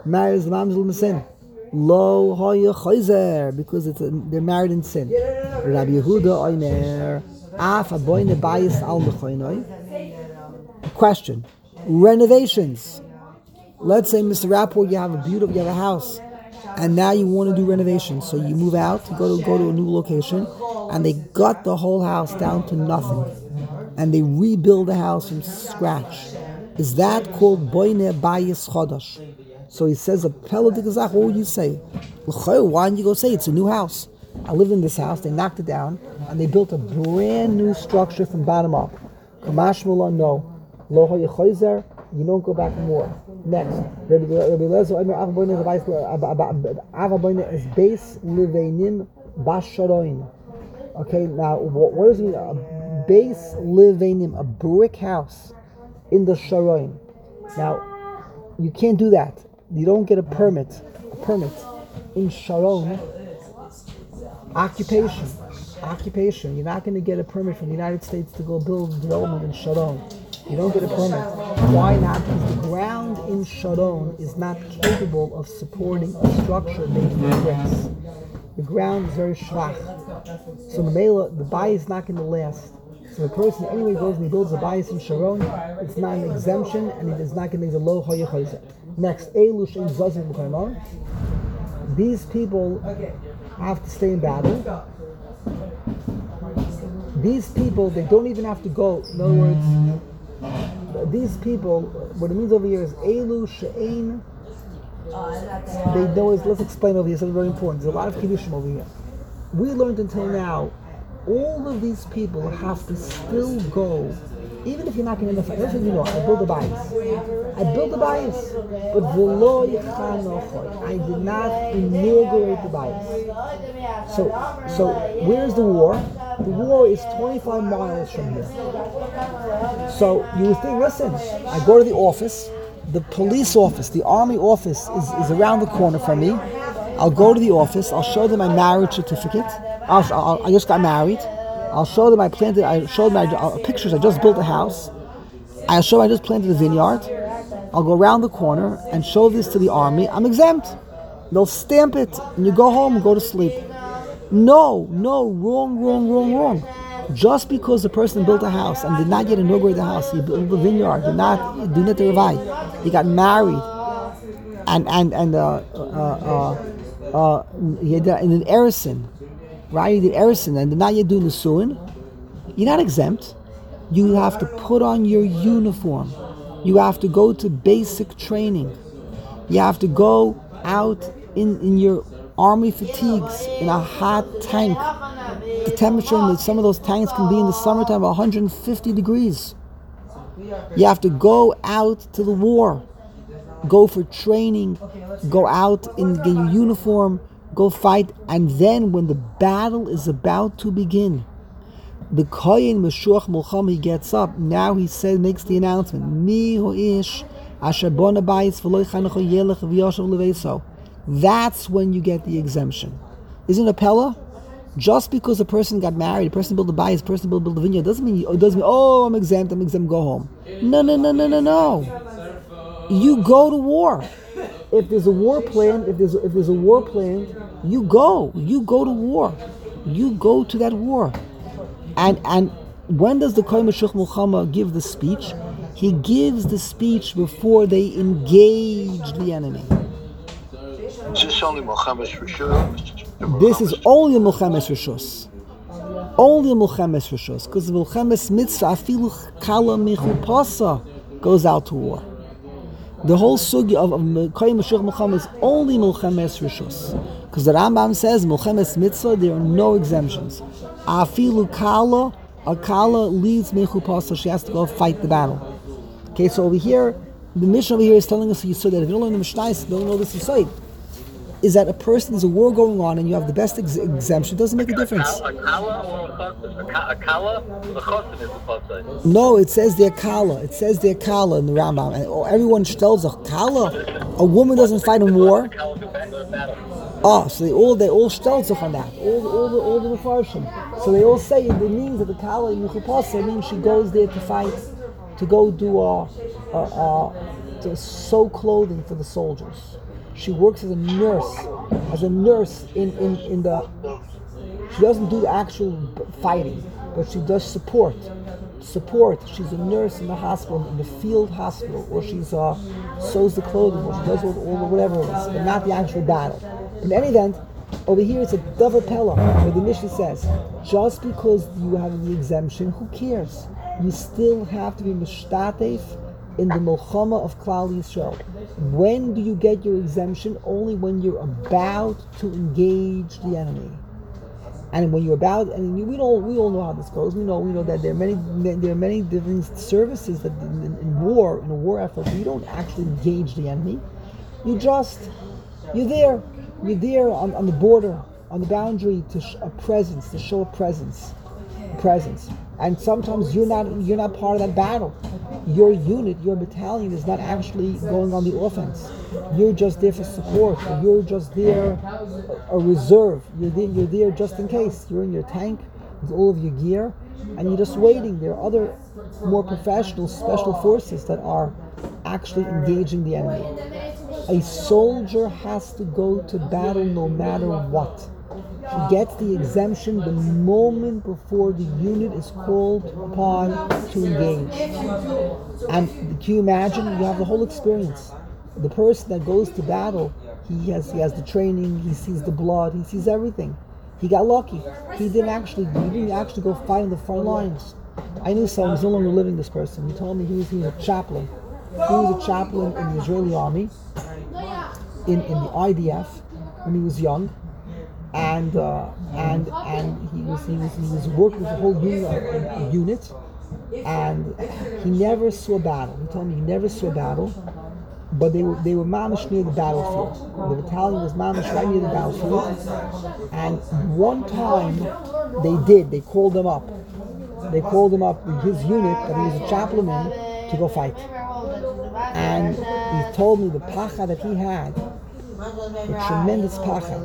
marries the mamzel in sin. Lo hoya chayzer, because it's a, they're married in sin. Rabbi Yehuda oimer af aboyne bayis al mechoinoi. Question: renovations. Let's say, Mister Rapport, you have a beautiful, you have a house, and now you want to do renovations. So you move out, you go to go to a new location, and they gut the whole house down to nothing, and they rebuild the house from scratch. Is that called boine bayis chodosh? So he says, a pelodikazach, what would you say? Why don't you go say it's a new house? I lived in this house, they knocked it down, and they built a brand new structure from bottom up. Kamash Mullah, no. Lo hoya chayzer, you don't go back more. Next, Rabbi Lezer, Ava Boine is base liveinim basharoin. Okay, now what, what does it mean? A base liveinim, a brick house in the sharoin. Now, you can't do that. You don't get a permit. A permit in Sharon. Occupation. Occupation. You're not going to get a permit from the United States to go build development in Sharon. You don't get a permit. Why not? Because the ground in Sharon is not capable of supporting a structure made from bricks. The ground is very schwach. So the mela, the bayis is not going to last. So the person anyway goes and he builds a bayis in Sharon, it's not an exemption, and it is not going to be the low hoya chayzer. Next, Eilu shein zazim b'chaymon. These people have to stay in battle. These people, they don't even have to go. In other words, these people, what it means over here is Eilu shein. They know is, let's explain over here, something very important. There's a lot of kiddushim over here. We learned until now, all of these people have to still go, even if you're not going to fight. Let's say you know, I built a bias. I built a bias, but v'lo yichanochoy. I did not inaugurate the bias. So, so where's the war? The war is twenty-five miles from here. So you would think, listen, I go to the office, the police office, the army office is, is around the corner from me. I'll go to the office, I'll show them my marriage certificate. I'll, I'll, I just got married. I'll show them I planted, I showed them my uh, pictures, I just built a house. I'll show them I just planted a vineyard. I'll go around the corner and show this to the army. I'm exempt. They'll stamp it, and you go home and go to sleep. No, no, wrong, wrong, wrong, wrong. Just because the person built a house and did not yet inaugurate the house, he built a vineyard, did not do not revai, he got married, and and and uh, uh, uh, uh, he had in an erison, right? He did erison and did not yet do nesuin. You're not exempt. You have to put on your uniform. You have to go to basic training. You have to go out in, in your army fatigues in a hot tank. The temperature in some of those tanks can be in the summertime one hundred fifty degrees. You have to go out to the war. Go for training. Go out in your uniform. Go fight. And then when the battle is about to begin, the Kohen Meshuach Mulcham, he gets up. Now he says, makes the announcement. Mi ho'ish asher bona bayis v'lo yichanecho yelech v'yoshav leveso. That's when you get the exemption. Isn't it a pella? Just because a person got married, a person built a bayis, a person built, built a vineyard, doesn't mean, it doesn't mean, oh, I'm exempt, I'm exempt, go home. No, no, no, no, no, no. You go to war. If there's a war planned, if there's if there's a war planned, you go. You go to war. You go to that war. And and when does the Kohen Meshuach Mulchama give the speech? He gives the speech before they engage the enemy. Is this only Milchemes Rishus? This is only a Milchemes Rishus. Only a Milchemes Rishus. Because the Milchemes Mitzvah, afilu kala michupasa, goes out to war. The whole sugi of, of Kohen Meshuach Mulchama is only Milchemes Rishus. Because the Rambam says, Milchemes Mitzvah, there are no exemptions. Afilu kala, a kala leads mechupasa, she has to go fight the battle. Okay, so over here, the Mishnah over here is telling us so that if you don't learn the Mishnah, you don't know this Yisod, is that a person, there's a war going on and you have the best ex- exemption, it doesn't make a difference. A kala or a chosed? A kala? The chosed is a chosed. No, it says they're kala. It says they're kala in the Rambam. And oh, everyone tells a kala. A woman doesn't fight in war. Oh, so they all they all stelzach on that. All the all the all the Mefarshim. So they all say it means that the kala in Mechupasa means she goes there to fight, to go do a, a, a to sew clothing for the soldiers. She works as a nurse, as a nurse in, in, in the, she doesn't do the actual fighting, but she does support. Support. She's a nurse in the hospital, in the field hospital, or she's uh, sews the clothing, or she does all, all the whatever it is, but not the actual battle. In any event, over here it's a davar pella, where the Mishnah says, just because you have the exemption, who cares? You still have to be mishtatef in the milchama of Klal Yisrael. When do you get your exemption? Only when you're about to engage the enemy. And when you're about, and we all we all know how this goes. We know we know that there are many there are many different services that in, in war in a war effort you don't actually engage the enemy. You just you're there. You're there on, on the border, on the boundary to sh- a presence, to show a presence, a presence. And sometimes you're not you're not part of that battle. Your unit, your battalion is not actually going on the offense. You're just there for support. You're just there, a reserve. You're there, you're there just in case. You're in your tank with all of your gear, and you're just waiting. There are other more professional special forces that are actually engaging the enemy. A soldier has to go to battle no matter what. He gets the exemption the moment before the unit is called upon to engage. And can you imagine? You have the whole experience. The person that goes to battle, he has he has the training, he sees the blood, he sees everything. He got lucky. He didn't actually he didn't actually go fight in the front lines. I knew someone who's no longer living, this person. He told me he was, he was a chaplain. He was a chaplain in the Israeli army, in, in the I D F, when he was young. And uh, and and he was he was he was working with a whole unit, a, a unit, and he never saw battle. He told me he never saw battle, but they were they were mamish near the battlefield. The battalion was mamish right near the battlefield, and one time they did. They called him up. They called him up with his unit that he was a chaplain in to go fight. And he told me the pacha that he had. A tremendous pacha.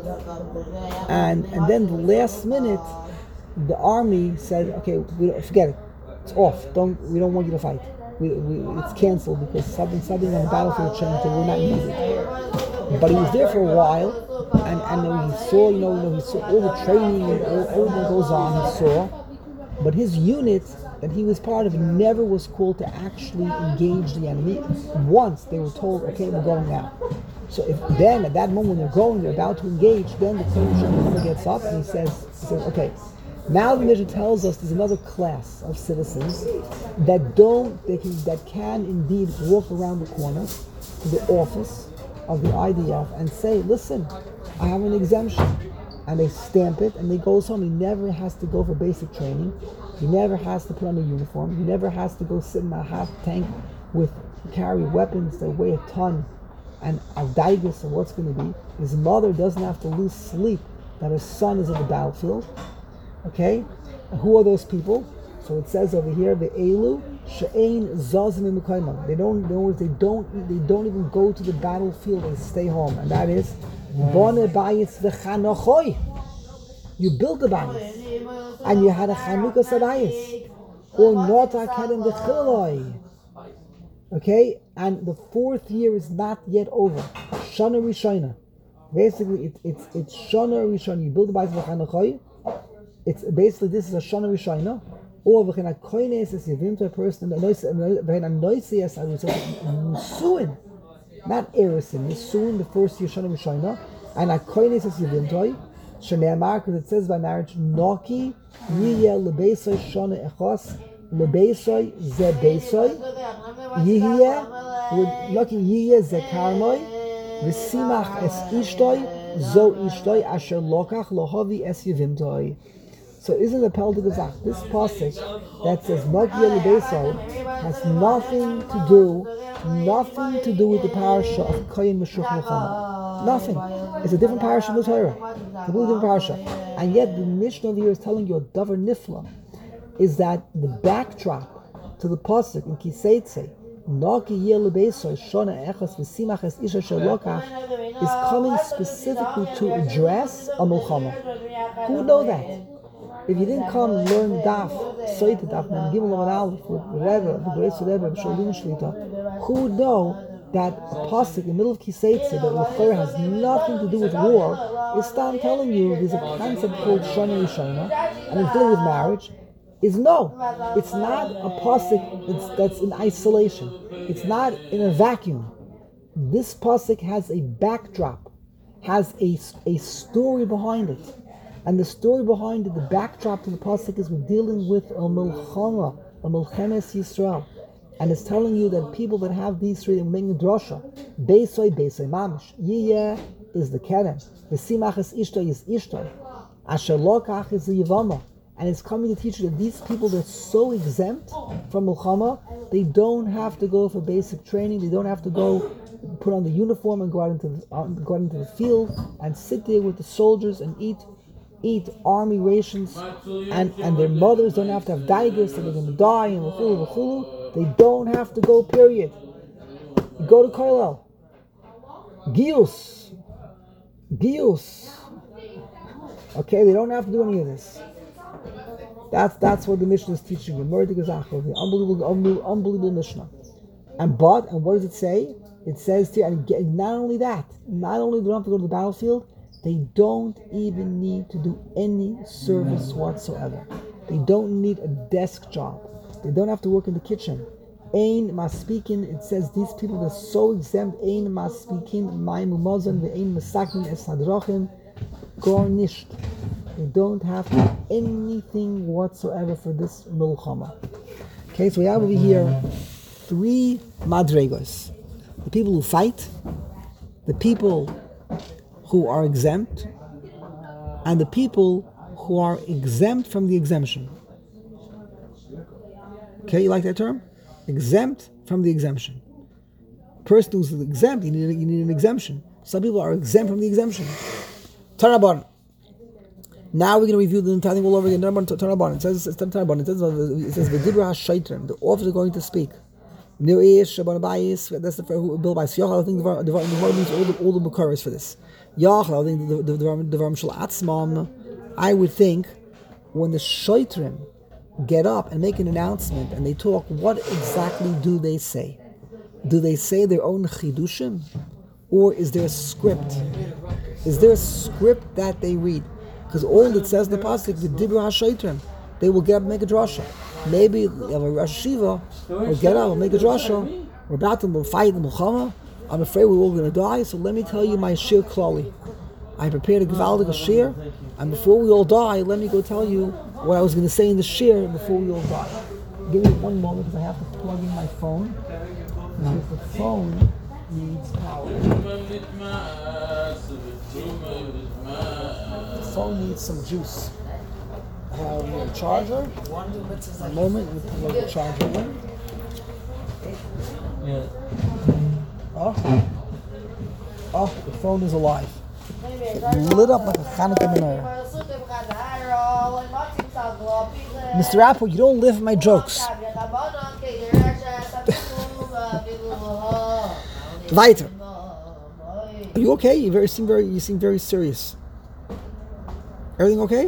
And and then the last minute, the army said, "Okay, we don't, forget it. It's off. Don't we don't want you to fight. We, we, it's canceled because something something on the battlefield changed and we're not needed." But he was there for a while, and and he saw, you know, you know, he saw all the training and all, all that goes on. He saw, but his unit that he was part of never was called to actually engage the enemy. Once they were told, "Okay, we're going now." So if then at that moment when they're going, they're about to engage, then the Kohen gets up and he says, he says, okay, now the Mishnah tells us there's another class of citizens that don't, they can, that can indeed walk around the corner to the office of the I D F and say, listen, I have an exemption. And they stamp it and they goes home. He never has to go for basic training. He never has to put on a uniform. He never has to go sit in a half tank with, carry weapons that weigh a ton and Avdaigus and what's going to be. His mother doesn't have to lose sleep that her son is in the battlefield. Okay? And who are those people? So it says over here, the Elu she'ein zazim imukayman. They don't know they don't they don't even go to the battlefield, they stay home. And that is Bone bayis v'chanochoi. You built the bayis and you had a Chanukah sabayis. Or nota kedem v'chiloi. Okay, and the fourth year is not yet over. Shana Rishona. Basically, it, it's it's Shana Rishona. You build the Bayis v'chanochoi. It's basically this is a Shana Rishona. Or v'chena koines is yivim a person. V'chena noisias Nisuin, not erisin. Nisuin the first year Shana Rishona, and a koines is yivim to. Shneimar, because it says by marriage, Noki yiyeh lebeisoi Shana echos. Lebeisoi ze beisoi yihye lucky yihye ze karmoi v'simach es ishtoi zo ishtoi asher lokach lohavi es yivimtoi. So isn't the Pel to Gezach, this pasuk that says Nokia lebeisoi has nothing to do, nothing to do with the parasha of Koyin Meshuch Muhammad. Nothing. It's a different parasha in the Torah, completely different parasha, and yet the Mishnah over here is telling you a davar nifla. Is that the backdrop to the pasuk in Kiseitze, Naki Yeh Lebeisoi Shona Echos V'Simach Es Isha Shalokach, is coming specifically to address a Mulchama. Who would know that? If you didn't come and learn Daf, Soita Daf, and Gimel Amar Aleph with Rebbe, the great Rebbe, Shalom Shlita, who would know that a pasuk in the middle of Kiseitze that L'chor has nothing to do with war is Stam telling you there's a concept called Shana Rishona and it's dealing with marriage, is no. It's not a pasuk that's, that's in isolation. It's not in a vacuum. This pasuk has a backdrop, has a, a story behind it. And the story behind it, the backdrop to the pasuk is we're dealing with a milchama, a milchemes Yisrael. And it's telling you that people that have these three, they're making a drasha. Beisoy, beisoy mamish. Yiyeh is the keren. V'simach is ishto is ishto. Asher lokach is the yivama. And it's coming to teach you that these people that are so exempt from milchama, they don't have to go for basic training. They don't have to go put on the uniform and go out into the, uh, go out into the field and sit there with the soldiers and eat eat army rations, and, and their mothers don't have to have daigers, so they're going to die, and v'chulu, v'chulu. They don't have to go, period. You go to Koilel. Gius. Gius. Okay, they don't have to do any of this. That's that's what the Mishnah is teaching you. Murder Gezachel, the unbelievable, unbelievable, unbelievable Mishnah. And but, and what does it say? It says here, and not only that, not only do they have to go to the battlefield, they don't even need to do any service whatsoever. They don't need a desk job. They don't have to work in the kitchen. Ein maspikin, it says these people are so exempt. Ein maspikin, ma'im umazon, ve'ein masakin es hadrachim, garnished. They don't have to do anything whatsoever for this milchama. Okay, so we have over here three madregos. The people who fight, the people who are exempt, and the people who are exempt from the exemption. Okay, you like that term? Exempt from the exemption. Person who's exempt, you need, you need an exemption. Some people are exempt from the exemption. Taraban. Now we're going to review the entire thing all over again. Taraban. It says, it says, it says, V'dibra ha-shaytrim. The authors are going to speak. That's the who built by Yachal. I think the the the means all the all the Bukhari's for this. Yachal, I think the the the the Varmshal Atzmam. I would think when the Shoitrim get up and make an announcement and they talk, what exactly do they say? Do they say their own chidushim, or is there a script? Is there a script that they read? Because all it says in the pasuk, the Dibra HaShoitrim, they will get up and make a drasha. Maybe a Rosh Hashiva will get up and make a drasha. We're about to fight the Mulchama. I'm afraid we're all going to die, so let me tell you my shir klali. I prepared a Gvaldig shir, and before we all die, let me go tell you what I was going to say in the shir before we all die. Give me one moment because I have to plug in my phone. Because the phone needs power. The phone needs some juice. I have a charger. A moment, we plug the charger in. Yeah. Oh, oh, the phone is alive. It lit up like a Hanukkah menorah. Mister Apple, you don't live my jokes. Weiter. Are you okay? You very seem very you seem very serious. Everything okay?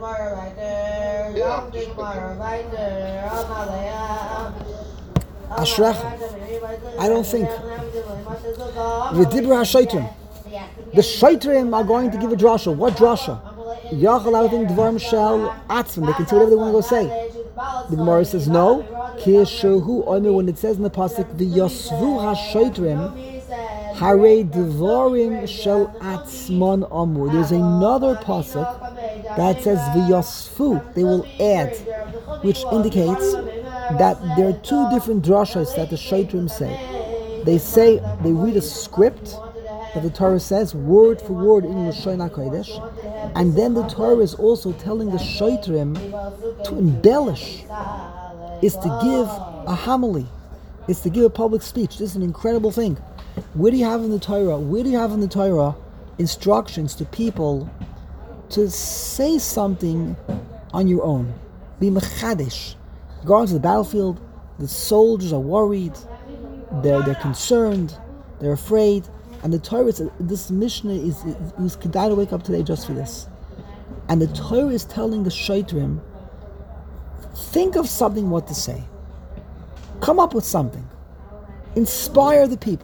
Ashrach. I don't think. V'dibra ha-shaytrim. The shaytrim are going to give a drasha. What drasha? Yachal, I think dvarim shel atzim. They can say whatever they want to go say. The Gemara says no. Kishehu omer, when it says in the pasuk, the yosvu ha-shaytrim. Hare dvarim shel atzman amur. There's another pasuk that says v'yosfu. They will add, which indicates that there are two different drashas that the shaytrim say. They say they read a script that the Torah says word for word in Lashon HaKodesh, and then the Torah is also telling the shaytrim to embellish, is to give a homily, is to give a public speech. This is an incredible thing. Where do you have in the Torah? Where do you have in the Torah instructions to people to say something on your own? Be mechadesh. Going to the battlefield, the soldiers are worried, they're they're concerned, they're afraid, and the Torah is, this Mishnah is is Kedai to wake up today just for this. And the Torah is telling the shaytrim, think of something what to say. Come up with something. Inspire the people.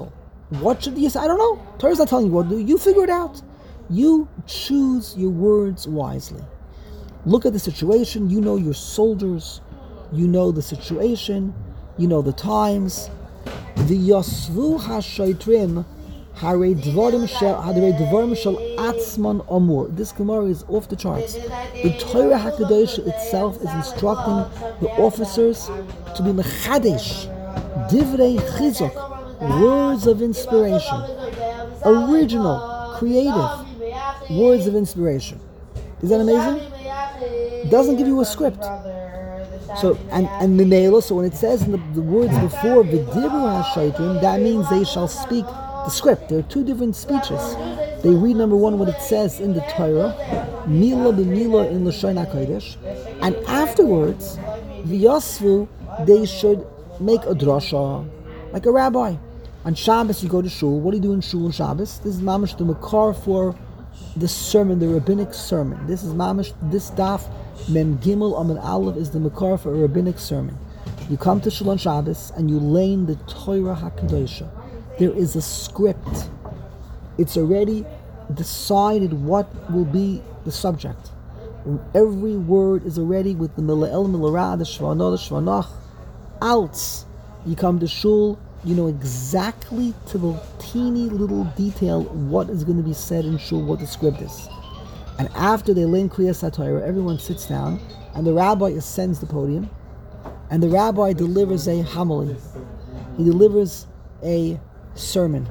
What should you say? I don't know. Torah's not telling you what to do. You figure it out. You choose your words wisely. Look at the situation. You know your soldiers. You know the situation. You know the times. The Yosvu HaShoitrim Harei Dvarim Shel Harei Dvarim Shel Atzman Amur. This Gemara is off the charts. The Torah HaKadosh itself is instructing the officers to be mechadesh, divrei chizuk, words of inspiration, original, creative words of inspiration. Is that amazing? It doesn't give you a script. So and and Mimela, so when it says in the, the words before V'dibru HaShoitrim, that means they shall speak the script. There are two different speeches. They read number one what it says in the Torah, Mila b'Mila in Lashon HaKodesh, and afterwards, V'yasvu, they should make a drasha, like a rabbi. On Shabbos you go to shul. What do you do in shul on Shabbos? This is mamash the makar for the sermon, the rabbinic sermon. This is mamash, this daf, Mem Gimel Amen Aleph is the makar for a rabbinic sermon. You come to shul on Shabbos and you learn the Torah HaKadosh. There is a script. It's already decided what will be the subject. Every word is already with the Mila'el, Milarah, the Shvanah, the Shvanach. Out. You come to shul, you know exactly to the teeny little detail what is going to be said in shul, what the script is. And after they learn Kriyas HaTorah, everyone sits down, and the rabbi ascends the podium, and the rabbi delivers a homily. He delivers a sermon.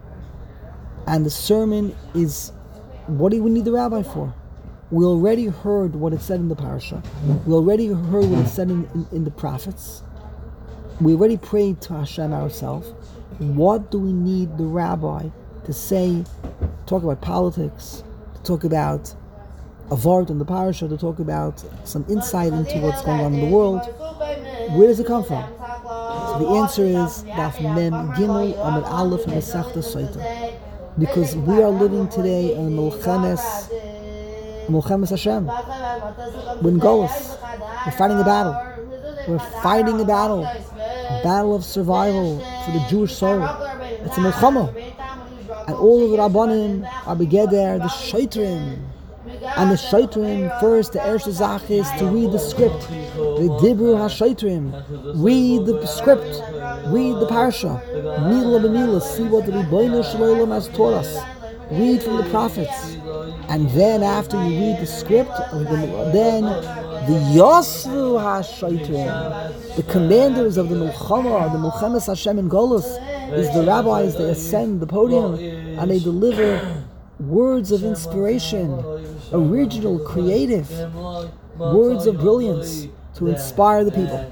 And the sermon is, what do we need the rabbi for? We already heard what it said in the parasha. We already heard what it said in, in, in the prophets. We already prayed to Hashem ourselves. What do we need the rabbi to say, talk about politics, to talk about avart in the parasha, to talk about some insight into what's going on in the world? Where does it come from? So the answer is Daf Mem Gimel Amud Aleph Mesachta Soita. Because we are living today in Mulchemes, Mulchemes Hashem. We're in Golus. We're fighting a battle. We're fighting a battle. A battle of survival for the Jewish soul. It's a Mulchama. And all of the Rabbanim are begeder, the Shaitrim. And the Shaitrim, first, the Ersh Zach is to read the script. The Dibru HaShaitrim. Read the script. Read the parasha. Mila b'Mila. See what the Rebbeinu Shalom has taught us. Read from the prophets. And then after you read the script, then the Yosvu HaShaitrim, the commanders of the Mulchama, the Mulchemes Hashem in Golus, is the rabbis. They ascend the podium and they deliver words of inspiration, original, creative, words of brilliance to inspire the people.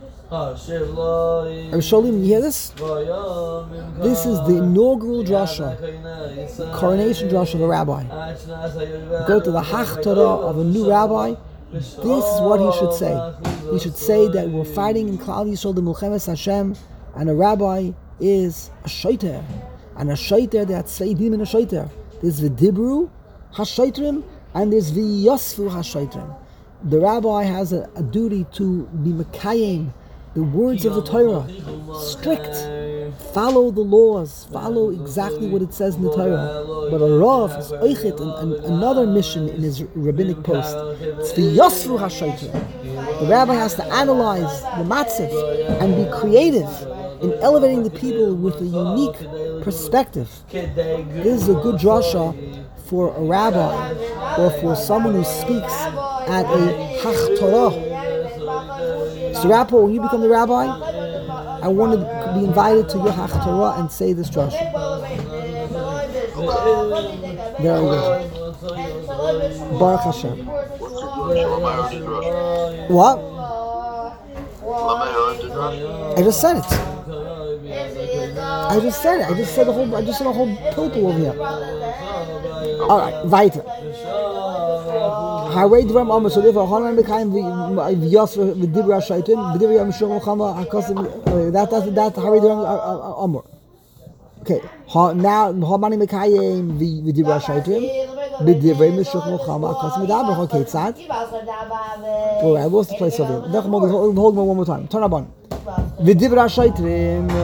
Rishonim, you hear this? This is the inaugural drasha, the coronation drasha of a rabbi. Go to the Hachtorah of a new rabbi. This is what he should say. He should say that we're fighting in Klal Yisrael, the Mulchemes Hashem, and a rabbi is a shaiter, and a shaiter, that's Seidim and a shaiter. There's V'dibru HaShaitrim and there's V'yosvu HaShaitrim. The rabbi has a, a duty to be Mekayim, the words of the Torah, strict. Follow the laws, follow exactly what it says in the Torah. But a Rav is Oichet, and, and another mission in his rabbinic post. It's V'yosvu HaShaitrim. The rabbi has to analyze the matzav and be creative in elevating the people with a unique perspective. This is a good drasha for a rabbi or for someone who speaks at a hachtorah. So, Rappo, when you become the rabbi, I want to be invited to your hachtorah and say this drasha. Very good. Baruch Hashem. What? I just said it. I just said it. I just said the whole. I just said a whole pilpul over here. All right, weiter. Harei dvarim amar. So therefore, Hanan Mekayim v'yosv v'dibra shaitim v'dibra mishum Muhammad hakosim. That that that Harei dvarim amar. Okay. Now Hanan Mekayim v'dibra shaitim v'dibra mishum Muhammad hakosim v'daber. Okay, it's that. All right, what's the place of it? Hold on one more time. Turn up on. V'dibra shaitrim.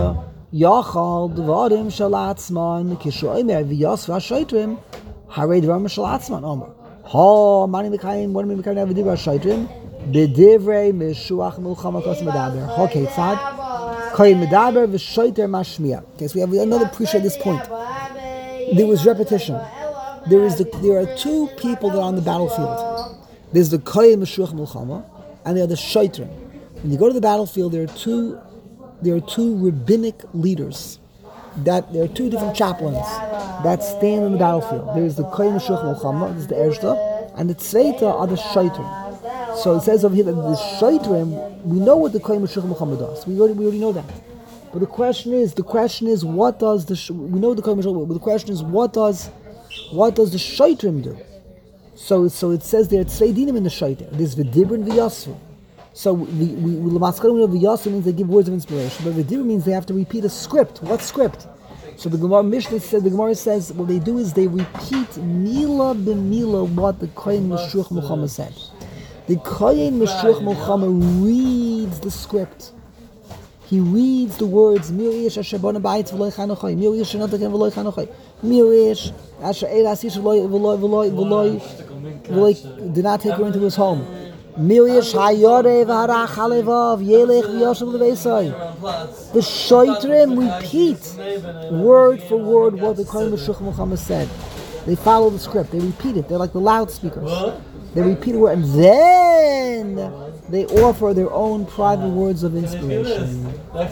Yachal Dvarim Shalatzman Kishoimer V'Yasva Shaitrim Harei Dvarim Shalatzman Omer. Ha Mani Mikayim What do we Mikayim Avdibra Shaitrim B'Divrei Meshuach Milchama Kos Medaber. Ha Ketzad Koyin Medaber V'Shaiter Mashmiya. Okay, so we have another pre at this point. There was repetition. There is the there are two people that are on the battlefield. There's the Koyin Meshuach Milchama and the other Shaitrim. When you go to the battlefield, there are two there are two rabbinic leaders. That there are two different chaplains that stand in the battlefield. There is the Kohen Meshuach Milchama, this is the Ershta, and the Tzveita are the Shaitrim. So it says over here that the Shaitrim, we know what the Kohen Meshuach Milchama does. We already we already know that. But the question is, the question is, what does the we know the Kohen Meshuach, but the question is, what does what does the Shaitrim do? So so it says there Tzveidinim in the Shaitrim. There's V'Dibur and V'Yasvu. So we we we know V'Yasvu means they give words of inspiration, but V'Dibur means they have to repeat a script. What script? So the Gemara Mishnah says the Gemara says what they do is they repeat mila b'mila what the Kohen Meshuach Milchama said. The Kohen Meshuach Milchama reads the script. He reads the words Mirish Asher Bona B'Ayit V'Loi Chanochai, Mirish Shenotaken V'Loi Chanochai, Mirish Asher Eilas Yish V'Loi V'Loi V'Loi V'Loi did not take her into his home. Mirish Hayore V'Harach Halevav Yelech V'Yoshev L'Veisai. The Shaitrim repeat word for word what the Kohen Meshuach Milchama said. They follow the script. They repeat it. They're like the loudspeakers. They repeat a word and then they offer their own private words of inspiration.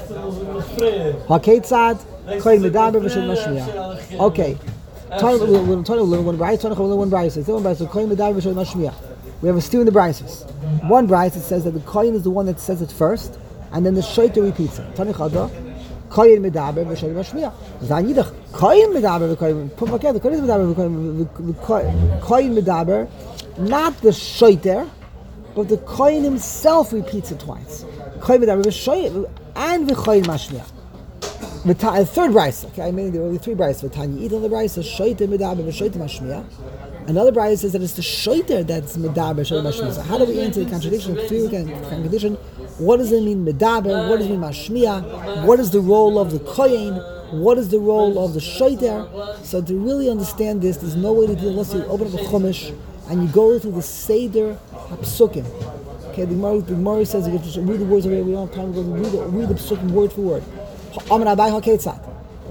Haketzad Kohen Medaber V'Shem Mashmiya. Okay. Tell a little, tell a little one Bryce, tell a little one Bryce. Tell one Bryce. Kohen Medaber V'Shem Mashmiya. We have a stew in the Bryces. One Bryce it says that the Kohen is the one that says it first, and then the Shaita repeats it. Tani Chada, Kohen Medaber V'Shem Mashmiya. Zan Yidach Kohen Medaber V'Kohen. Put back the Kohen Medaber V'Kohen. Kohen Medaber, not the Shaiter, but the Kohen himself repeats it twice. Kohen Medaber V'Shem and V'Kohen Mashmiya. The third Bryce. Okay, I mean there are only three Bryce. V'Tanya Yidach the Bryce, Shaita Medaber V'Shem Mashmiya. Another Brayah says that it's the Shaiter that's Medaber Shem Mashmiya. So how do we answer the contradiction? Three contradiction. What does it mean Medaber? What does it mean Mashmiya? What is the role of the Kohen? What is the role of the Shaiter? So to really understand this, there's no way to do it unless you open up a Chumash and you go through the Seder HaPsukim. Okay, the Gemara, the Gemara says you just read the words away. We don't have time to go read the, read the Psukim word for word. Amar Abai HaKetzad.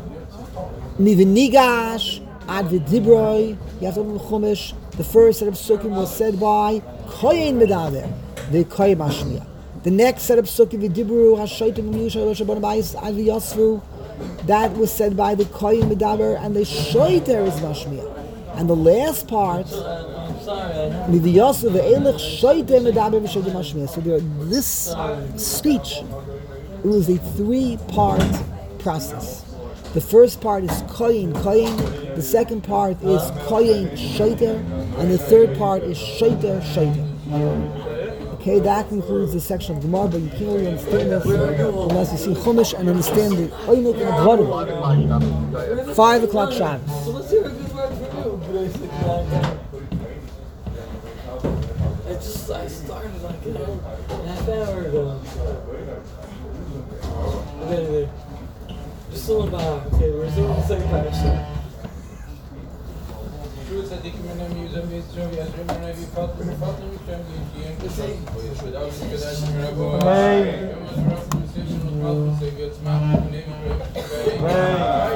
Nivinigash Ad V'Dibroi. You have to open the Chumash. The first set of Psukim was said by Kohen Medaber, the Kohen Mashmiya. The next set of Psukim, V'Dibru Hashaitim V'Yusha Rosh Bon Bayis Ad V'Yasvu, that was said by the Kohen Medaber, and the Shaiter is Mashmiya. And the last part, V'Yasvu V'Elech Shaiter Medaber V'Shaiter Mashmiya. So there, this speech, it was a three-part process. The first part is Kohen, Kohen. The second part is Kohen, Shaiter. And the third part is Shaiter, Shaiter. Okay, that concludes the section of Gemara, but you can't really understand this unless you see Chumash and understand the Oinuk and Dvarim. Five o'clock Shabbos. So let's hear a good word for you, basically. I just, I started like a half hour ago. Anyway. Just a little back. Okay, we're resuming the second parasha. Amen. Amen.